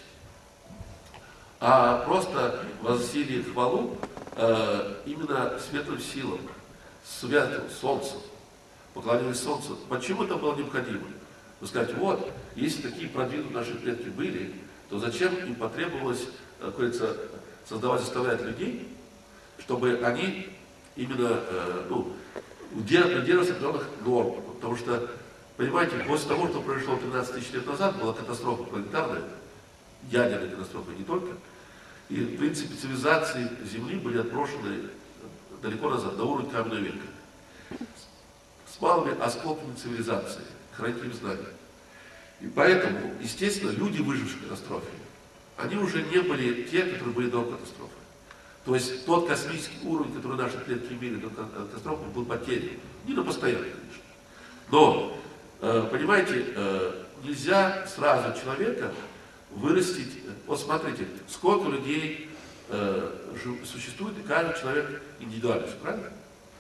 а просто возносили хвалу э, именно светлым силам, светлым солнцем, поклонялись солнцу. Почему это было необходимо? Вы скажете, вот, если такие продвинутые наши предки были, то зачем им потребовалось, как говорится, создавать, заставлять людей, чтобы они именно э, ну, придерживались определенных норм. Потому что, понимаете, после того, что произошло тринадцать тысяч лет назад, была катастрофа планетарная, ядерная катастрофа не только, и, в принципе, цивилизации Земли были отброшены далеко назад, до уровня каменного века. С малыми осколками цивилизации, хранителем знаний. И поэтому, естественно, люди, выжившие в катастрофе, они уже не были те, которые были до катастрофы. То есть тот космический уровень, который наши предки имели до катастрофы, был потерян. Не на постоянно, конечно. Но, понимаете, нельзя сразу человека вырастить. Вот смотрите, сколько людей существует, и каждый человек индивидуальность, правильно?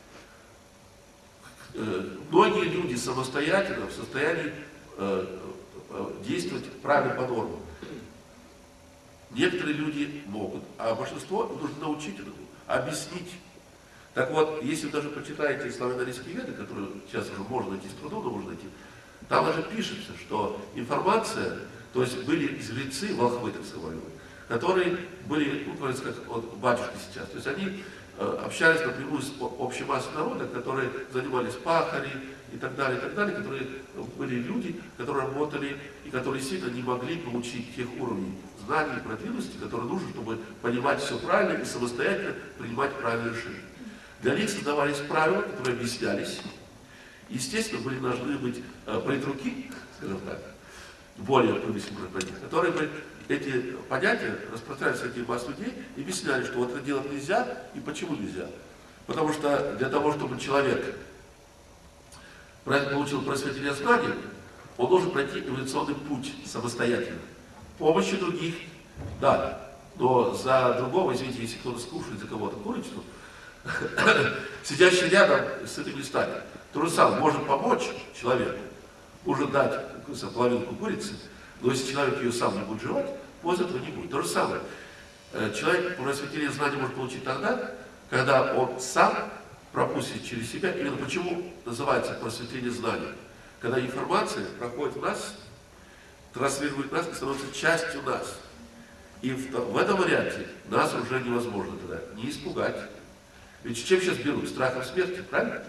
Многие люди самостоятельно в состоянии действовать правильно по нормам. Некоторые люди могут, а большинство нужно научить этому, объяснить. Так вот, если вы даже почитаете славяно-арийские веды, которые сейчас уже можно найти, с трудом, но можно найти, там даже пишется, что информация, то есть были жрецы, волхвы, так сказать, которые были, ну, говорится, как вот батюшки сейчас. То есть они э, общались напрямую с общей массой народа, которые занимались пахари и так далее, и так далее, которые были люди, которые работали и которые действительно не могли получить тех уровней знаний и продвинутости, которые нужны, чтобы понимать все правильно и самостоятельно принимать правильные решения. Для них создавались правила, которые объяснялись. Естественно, были должны быть э, политруки, скажем так, более промышленных, которые бы эти понятия распространяли среди масс людей и объясняли, что вот это делать нельзя и почему нельзя. Потому что для того, чтобы человек получил просветление знаний, он должен пройти эволюционный путь самостоятельно. Помощи других, да, но за другого, извините, если кто-то скушает за кого-то курицу, сидящий рядом с этим не станет. То же самое, может помочь человеку, может дать половинку курицы, но если человек ее сам не будет жевать, пользы этого не будет. То же самое. Человек просветление знаний может получить тогда, когда он сам пропустит через себя. Именно почему называется просветление знаний? Когда информация проходит в нас, транслирует нас и становится частью нас. И в, в этом варианте нас уже невозможно тогда не испугать. Ведь чем сейчас берут? Страхом смерти, правильно?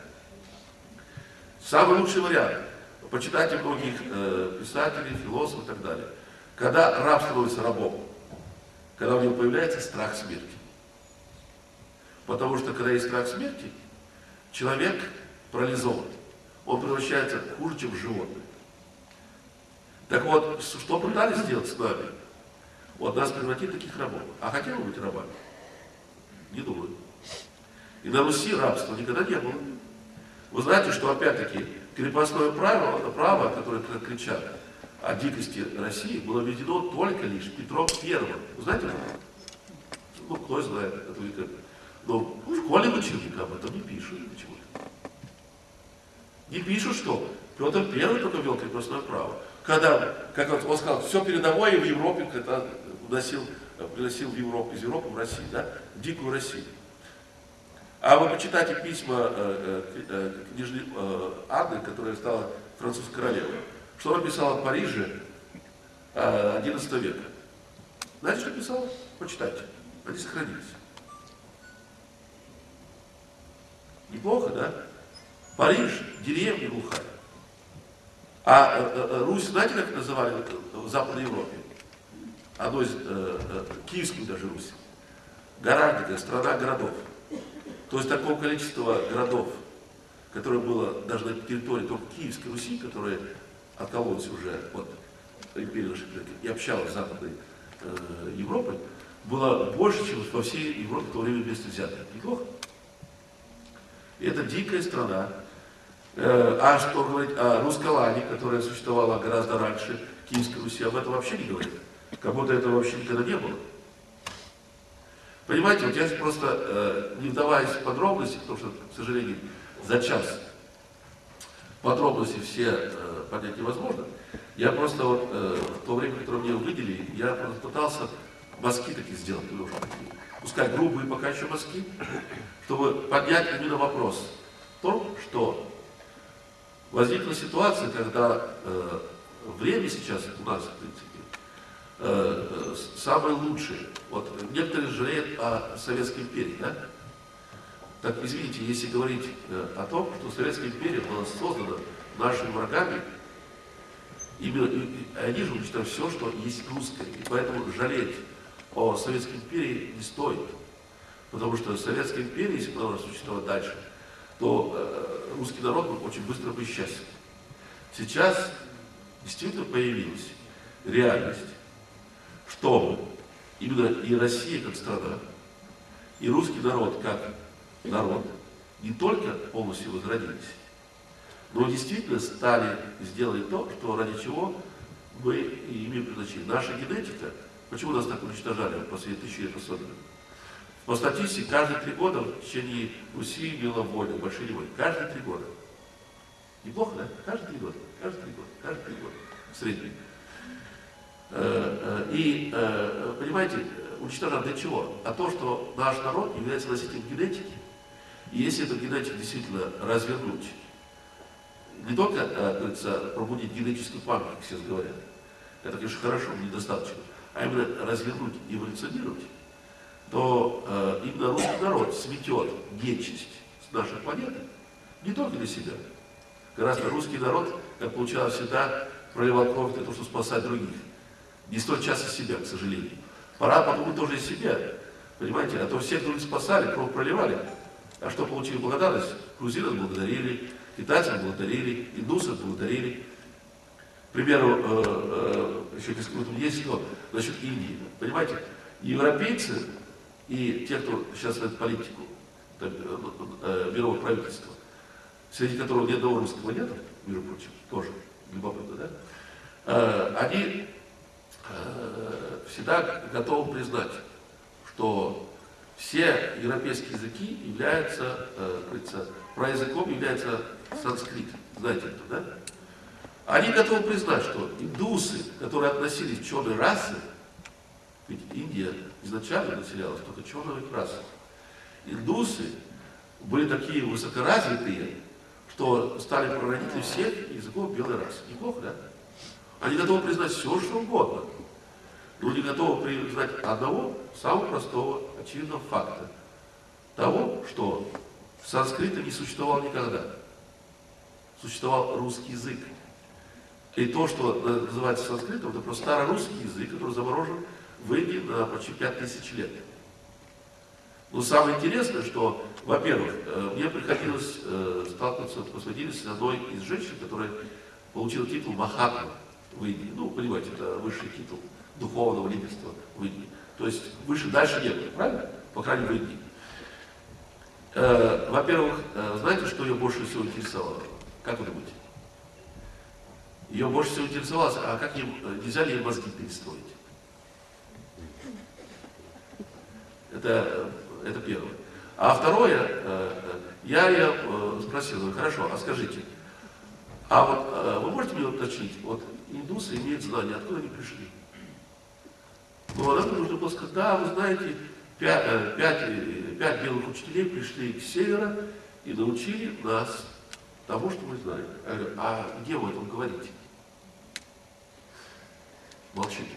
Самый лучший вариант. Почитайте многих э, писателей, философов и так далее. Когда раб становится рабом, когда у него появляется страх смерти. Потому что когда есть страх смерти, человек парализован. Он превращается хуже, чем животное. Так вот, что пытались сделать с нами? Вот нас превратить в таких рабов. А хотели бы быть рабами? Не думаю. И на Руси рабства никогда не было. Вы знаете, что опять-таки крепостное право, право, которое кричат о дикости России, было введено только лишь Петром Первым. Вы знаете? Ну, кто знает это века. Но в школе учебника об этом не пишут почему-то. Не пишут, что Петр Первый только ввел крепостное право. Когда, как он сказал, все передовое в Европе, когда вносил, приносил в Европу, из Европы в Россию, да, в дикую Россию. А вы почитайте письма э, э, княжны э, Анны, которая стала французской королевой. Что она писала в Париже э, одиннадцатого века? Знаете, что писала? Почитайте. Они сохранились. Неплохо, да? Париж, деревня глухая. А э, э, Русь, знаете, как называли в Западной Европе? Одной из, э, э, Киевскую даже Русь. Гора, такая, страна городов. То есть такого количества городов, которое было даже на территории только Киевской Руси, которая откололась уже от империи нашей и общалась с Западной э, Европой, было больше, чем во всей Европе в то время вместе взятое. Неплохо? И это дикая страна. Э, а что говорить о Рускалане, которая существовала гораздо раньше Киевской Руси, об этом вообще не говорит. Как будто этого вообще никогда не было. Понимаете, вот я просто, э, не вдаваясь в подробности, потому что, к сожалению, за час подробности все э, понять невозможно, я просто вот э, в то время, которое мне выделили, я просто пытался мазки такие сделать, немножко такие, пускай грубые пока еще мазки, чтобы поднять именно вопрос в том, что возникла ситуация, когда э, время сейчас у нас, в принципе, э, самое лучшее. Вот некоторые жалеют о Советской империи, да? Так, извините, если говорить э, о том, что Советская империя была создана нашими врагами, именно, и, и они же уничтожили все, что есть русское. И поэтому жалеть о Советской империи не стоит. Потому что Советская империя, если бы она существовала дальше, то э, русский народ был очень быстро бы исчез. Сейчас действительно появилась реальность, чтобы именно и Россия как страна, и русский народ как народ не только полностью возродились, но действительно стали сделать то, что ради чего мы и имеем предназначение. Наша генетика, почему нас так уничтожали в последние тысячи лет особенно? По статистике, каждые три года в течение Руси имела войну, большие войны. Каждые три года. Неплохо, да? Каждые три года. Каждые три года. Каждые три года. В среднем. И, понимаете, уничтожать для чего? А то, что наш народ является носителем генетики. И если эту генетику действительно развернуть, не только, говорится, пробудить генетическую память, как сейчас говорят, это, конечно, хорошо, недостаточно, а именно развернуть, эволюционировать, то э, именно русский народ сметет нечисть с нашей планеты не только для себя. Гораздо русский народ, как получалось всегда, проливал кровь для того, чтобы спасать других. Не столь часто себя, к сожалению. Пора подумать тоже и себя. Понимаете, а то всех других спасали, кровь проливали. А что получили благодарность? Грузинов благодарили, китайцев благодарили, индусов благодарили. К примеру, э, э, еще несколько минут есть что насчет Индии. Понимаете, европейцы и те, кто сейчас знает политику э, э, мирового правительства, среди которого ни одного русского нет, между прочим, тоже любопытно, да? Э, они э, всегда готовы признать, что все европейские языки являются, э, говорится, праязыком является санскрит. Знаете это, да? Они готовы признать, что индусы, которые относились к черной расе, ведь Индия изначально населялась только черной расой, индусы были такие высокоразвитые, что стали прародителями всех языков белой расы. Неплохо, да? Они готовы признать все, что угодно, но не готовы признать одного самого простого, очевидного факта. Того, что санскрита не существовал никогда. Существовал русский язык. И то, что называется санскритом, это просто старорусский язык, который заморожен в Индии на почти пять тысяч лет. Но самое интересное, что, во-первых, мне приходилось сталкиваться, посвятились с одной из женщин, которая получила титул Махатма в Индии. Ну, понимаете, это высший титул духовного лидерства в Индии. То есть выше дальше нет, правильно? По крайней мере, в Индии. Во-первых, знаете, что ее больше всего интересовало? Как вы думаете? Ее больше всего интересовало, а как ей, нельзя ли ей мозги перестроить? Это, это первое. А второе, я ее спросил, хорошо, а скажите, а вот вы можете мне уточнить, вот индусы имеют знания, откуда они пришли? Ну, она нужно было сказать, да, вы знаете, пять, пять, пять белых учителей пришли с севера и научили нас тому, что мы знаем. Я говорю, а где вы этом говорите? Молчите.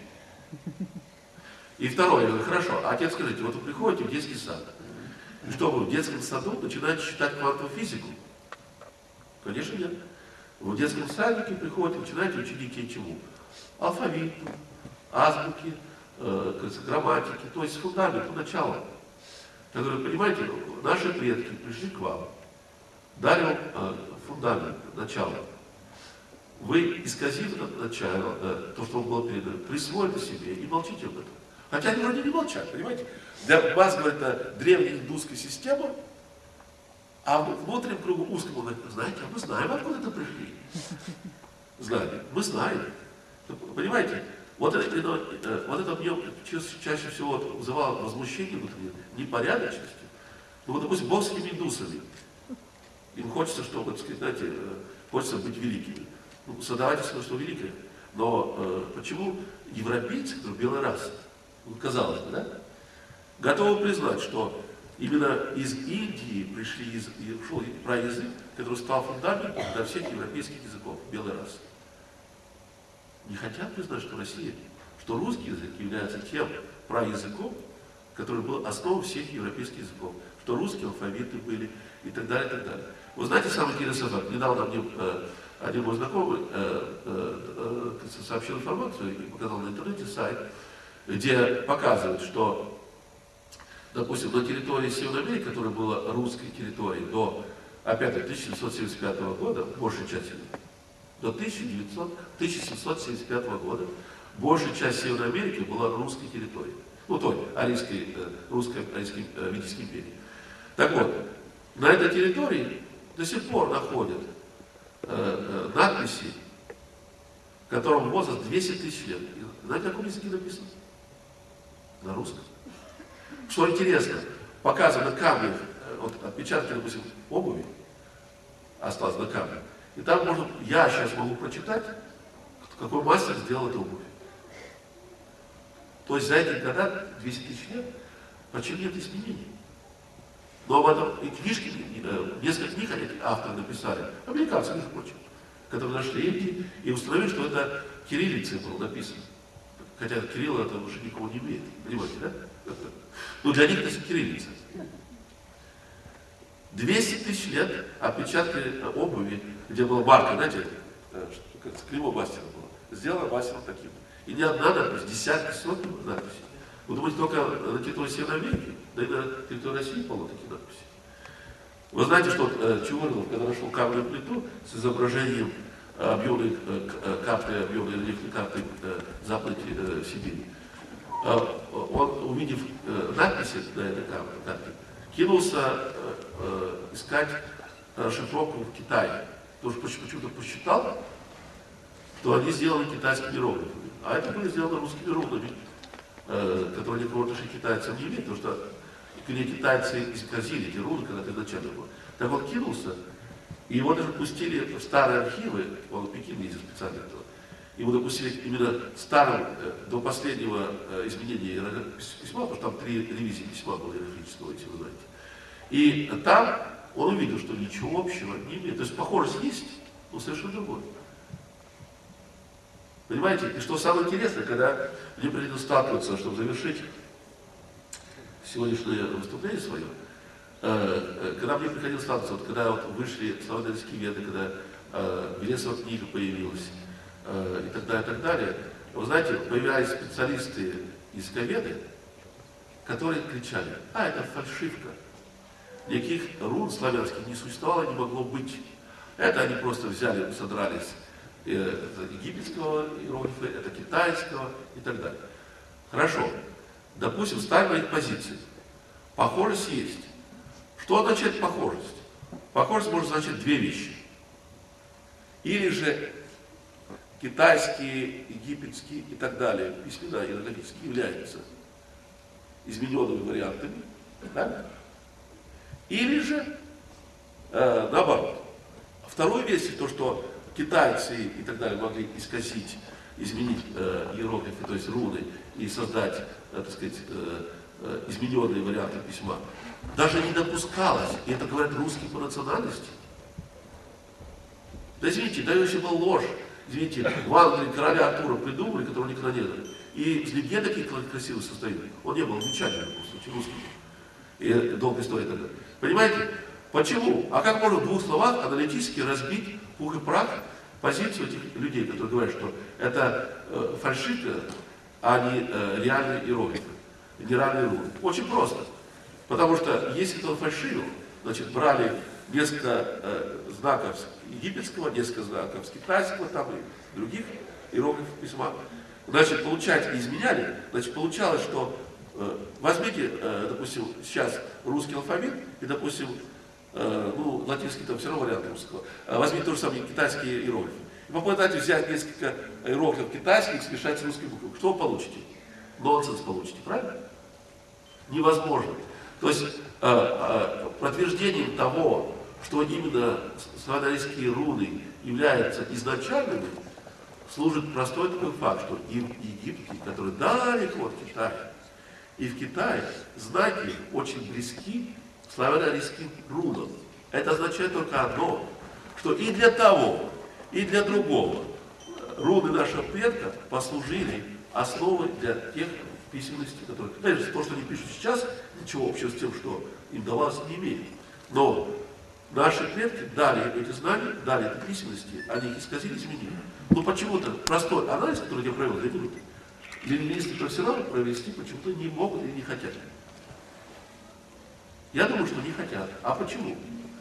И второе, я говорю, хорошо, а отец, скажите, вот вы приходите в детский сад, и что вы в детском саду начинаете читать квантовую физику? Конечно, нет. В детском садике приходите, начинаете ученики чему? Алфавиту, азбуки, э, грамматики, то есть фундаменту, начала. Я говорю, понимаете, наши предки пришли к вам, дали вам э, фундамент, начало. Вы исказили это начало, э, то, что вам было передано, присвоили себе и молчите об этом. Хотя они вроде не молчат, понимаете? Для вас, говорит, это древняя индусская система, а в внутреннем кругу узком он говорит, знаете, а мы знаем, откуда это пришли. Знаем, мы знаем. Понимаете? Вот это, вот это мне чаще всего вызывало возмущение внутреннее, непорядочностью. Ну вот, допустим, Бог с этими индусами. Им хочется, чтобы, так сказать, знаете, хочется быть великими. Ну, создавайте что великое. Но э, почему европейцы, которые белая раса, ну, казалось бы, да, готовы признать, что именно из Индии пришли, из, ушел про язык, который стал фундаментом для всех европейских языков белой расы. Не хотят признать, что Россия, что русский язык является тем праязыком, который был основой всех европейских языков, что русские алфавиты были и так далее, и так далее. Вы знаете самый интересный факт? Недавно мне э, один мой знакомый э, э, э, сообщил информацию и показал на интернете сайт, где показывают, что, допустим, на территории Северной Америки, которая была русской территорией до, опять-таки, тысяча девятьсот семьдесят пятого года, большей частью, до тысяча семьсот семьдесят пятого года, большая часть Северной Америки была русской территорией. Ну, той, арийской, русской, арийской, Ведической империи. Так вот, на этой территории до сих пор находят э, э, надписи, которым возраст двести тысяч лет. И знаете, на каком языке написано? На русском. Что интересно, показано на камнях, вот отпечатки, допустим, обуви осталось на камне. И там можно, я сейчас могу прочитать, какой мастер сделал эту обувь. То есть за эти года, двести тысяч лет, почти нет изменений. Но об этом и книжки, несколько книг эти авторы написали, американцы, между прочим, которые нашли эти и установили, что это кириллицей было написано. Хотя Кирилл это уже никого не имеет, понимаете, да? Но для них это кириллица. двести тысяч лет отпечатки обуви, где была марка, знаете, как клеймо мастера было, сделано мастером таким. И не одна надпись, десятки, сотни надписей. Вы думаете, только на территории Северной Америки, да и на территории России полно таких надписей. Вы знаете, что э, Чевырнов, когда нашел каменную плиту с изображением объемной э, карты, объемной рельефной карты э, Западной э, Сибири, э, он, увидев э, надписи на этой карте, кинулся э, э, искать расшифровку в Китае. Потому что почему-то посчитал, что они сделаны китайскими иероглифами. А это были сделаны русскими иероглифами, э, которые никакого отношения к китайцам не имеют, потому что где китайцы исказили эти руны, когда это изначально было. Так он кинулся, и его даже пустили в старые архивы, он в Пекин ездил специально этого, его допустили именно старым, э, до последнего э, изменения письма, потому что там три ревизии письма было иероглифического, если вы знаете. И там он увидел, что ничего общего не имеет. То есть похожесть есть, но совершенно другое. Понимаете? И что самое интересное, когда мне пришлось сталкиваться, чтобы завершить сегодняшнее выступление свое, э, когда мне приходилось сталкиваться, вот когда вот вышли славяно-языки веды, когда э, Велесова книга появилась, э, и так далее, и так далее, вы знаете, появлялись специалисты языковеды, которые кричали: а, это фальшивка. Никаких рун славянских не существовало, не могло быть. Это они просто взяли, содрали с э, египетского иероглифа, это китайского и так далее. Хорошо. Допустим, ставим на их позиции. Похожесть есть. Что означает похожесть? Похожесть может означать две вещи. Или же китайские, египетские и так далее письмена иероглифические являются измененными вариантами, да? Или же э, наоборот. Вторую версию, то, что китайцы и так далее могли исказить, изменить э, иероглифы, то есть руны, и создать, э, так сказать, э, э, измененные варианты письма, даже не допускалось, и это говорят русские по национальности. Да извините, да еще была ложь. Извините, в Англии короля Артура придумали, которого никогда не было. И из легенды такие красивые состоит. Он не был англичанином, в любом случае, русским. И долгая история тогда. Понимаете? Почему? А как можно в двух словах аналитически разбить пух и прах позицию этих людей, которые говорят, что это э, фальшивка, а не э, реальные иероглифы, нереальные руны? Очень просто. Потому что если кто фальшивил, значит, брали несколько э, знаков египетского, несколько знаков с китайского, там и других иероглифов письма, значит, получать и изменяли, значит, получалось, что э, возьмите, э, допустим, сейчас русский алфавит и, допустим, э, ну, латинский там все равно вариант русского, э, возьмите то же самое китайские иероглифы. И попытайтесь взять несколько иероглифов китайских и смешать с русской буквой. Что вы получите? Нонсенс получите, правильно? Невозможно. То есть э, э, подтверждением того, что именно славяно-арийские руны являются изначальными, служит простой такой факт, что и в Египте, который далеко от Китая, и в Китае знаки очень близки к славяно-арийским рунам. Это означает только одно, что и для того, и для другого руны наших предков послужили основой для тех письменностей, которые... Конечно, то, что они пишут сейчас, ничего общего с тем, что им давалось, не имеет. Но наши предки дали эти знания, дали эти письменности, они их исказили, изменили. Но почему-то простой анализ, который я провел две минуты, ленинистские профессионалы провести почему-то не могут или не хотят. Я думаю, что не хотят. А почему?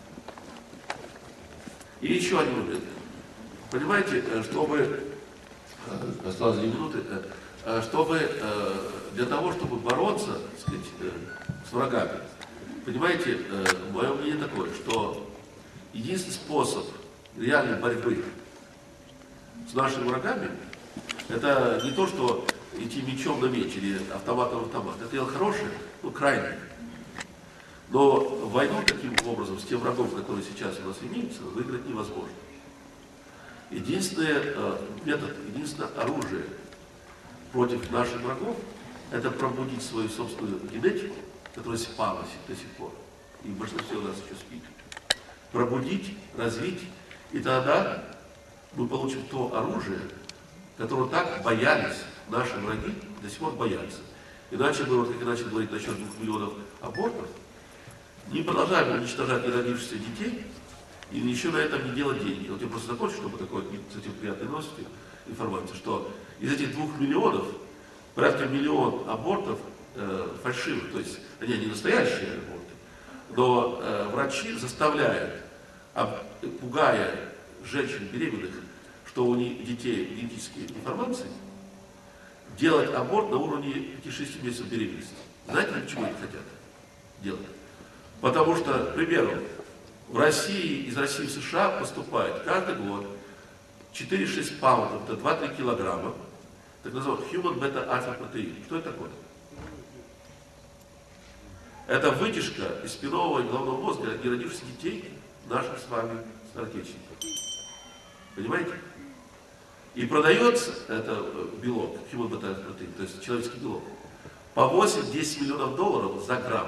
И еще один момент. Понимаете, чтобы... Осталось две минуты. Чтобы для того, чтобы бороться, так сказать, с врагами, понимаете, мое мнение такое, что единственный способ реальной борьбы с нашими врагами, это не то, что идти мечом на меч или автоматом в автомат. Это дело хорошее, но крайнее. Но войну таким образом с тем врагом, который сейчас у нас имеется, выиграть невозможно. Единственный э, метод, единственное оружие против наших врагов – это пробудить свою собственную генетику, которая спалась до сих пор, и большинство у нас еще спит. Пробудить, развить, и тогда мы получим то оружие, которого так боялись наши враги, до сих пор боятся. Иначе мы, вот как иначе говорить насчет двух миллионов абортов, не продолжаем уничтожать неродившихся детей, и еще на этом не делать деньги. Вот я просто закончу, чтобы такой, с этим приятной новостью информация, что из этих двух миллионов порядка миллион абортов э, фальшивых, то есть они не настоящие аборты, Но э, врачи заставляют, об, пугая женщин беременных, что у них детей генетические деформации, делать аборт на уровне пяти-шести месяцев беременности. Знаете, почему они хотят делать? Потому что, к примеру, в России, из России в США поступает каждый год четыре-шесть паундов, это два-три килограмма, так называемый human beta-alpha протеин. Что это такое? Это вытяжка из спинного и головного мозга неродившихся детей наших с вами соотечественников. Понимаете? И продается это белок, human beta-alpha протеин, то есть человеческий белок, по восемь-десять миллионов долларов за грамм.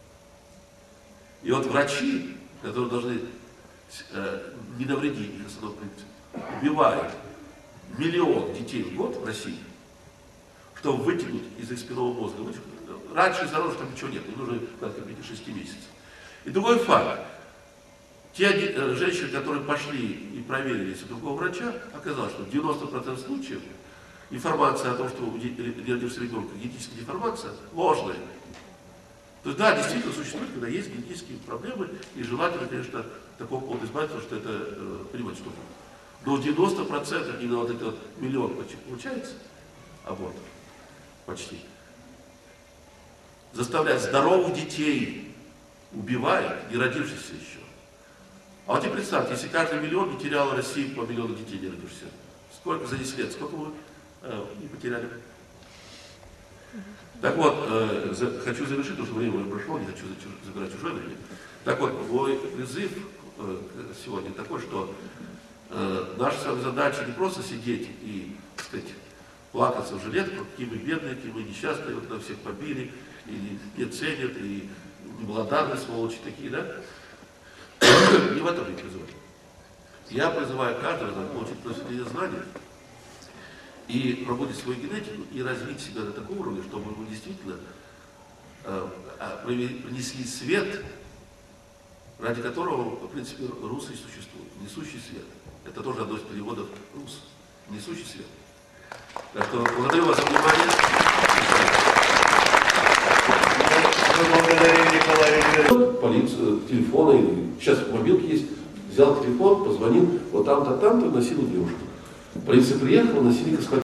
И вот врачи, которые должны э, не навредить их основном принципе, убивают миллион детей в год в России, чтобы вытянуть из их спинного мозга. Раньше из зародыша там ничего нет, им нужно порядка пяти-шести месяцев. И другой факт. Те э, женщины, которые пошли и проверились у другого врача, оказалось, что в девяноста процентах случаев информация о том, что у родившегося ребенка генетическая деформация, ложная. То есть да, действительно существует, когда есть генетические проблемы, и желательно, конечно, такого повода избавиться, что это э, понимать, что но в девяноста процентах, именно вот этот вот миллион получается, аборт почти, заставляет здоровых детей убивает, не родившихся еще. А вот теперь представьте, если каждый миллион не терял России по миллиону детей не родившихся, сколько за десять лет, сколько мы э, не потеряли? Так вот, э, за, хочу завершить, потому что время уже прошло, не хочу забирать чужое время. Так вот, мой призыв э, сегодня такой, что э, наша с вами задача не просто сидеть и, так сказать, плакаться в жилетку, какие мы бедные, какие мы несчастные, вот нас всех побили, и не ценят, и неблагодарные сволочи такие, да? Не в этом я призываю. Я призываю каждого получить профессиональные знания и пробудить свою генетику и развить себя до такого уровня, чтобы мы действительно э, принесли свет, ради которого, в принципе, русы и существуют. Несущий свет. Это тоже одно из переводов рус. Несущий свет. Так что благодарю вас за внимание. Полицию, телефоны, сейчас мобилки есть, взял телефон, позвонил, вот там-то, там-то, носил девушку. Полиция приехала, насильника схватила.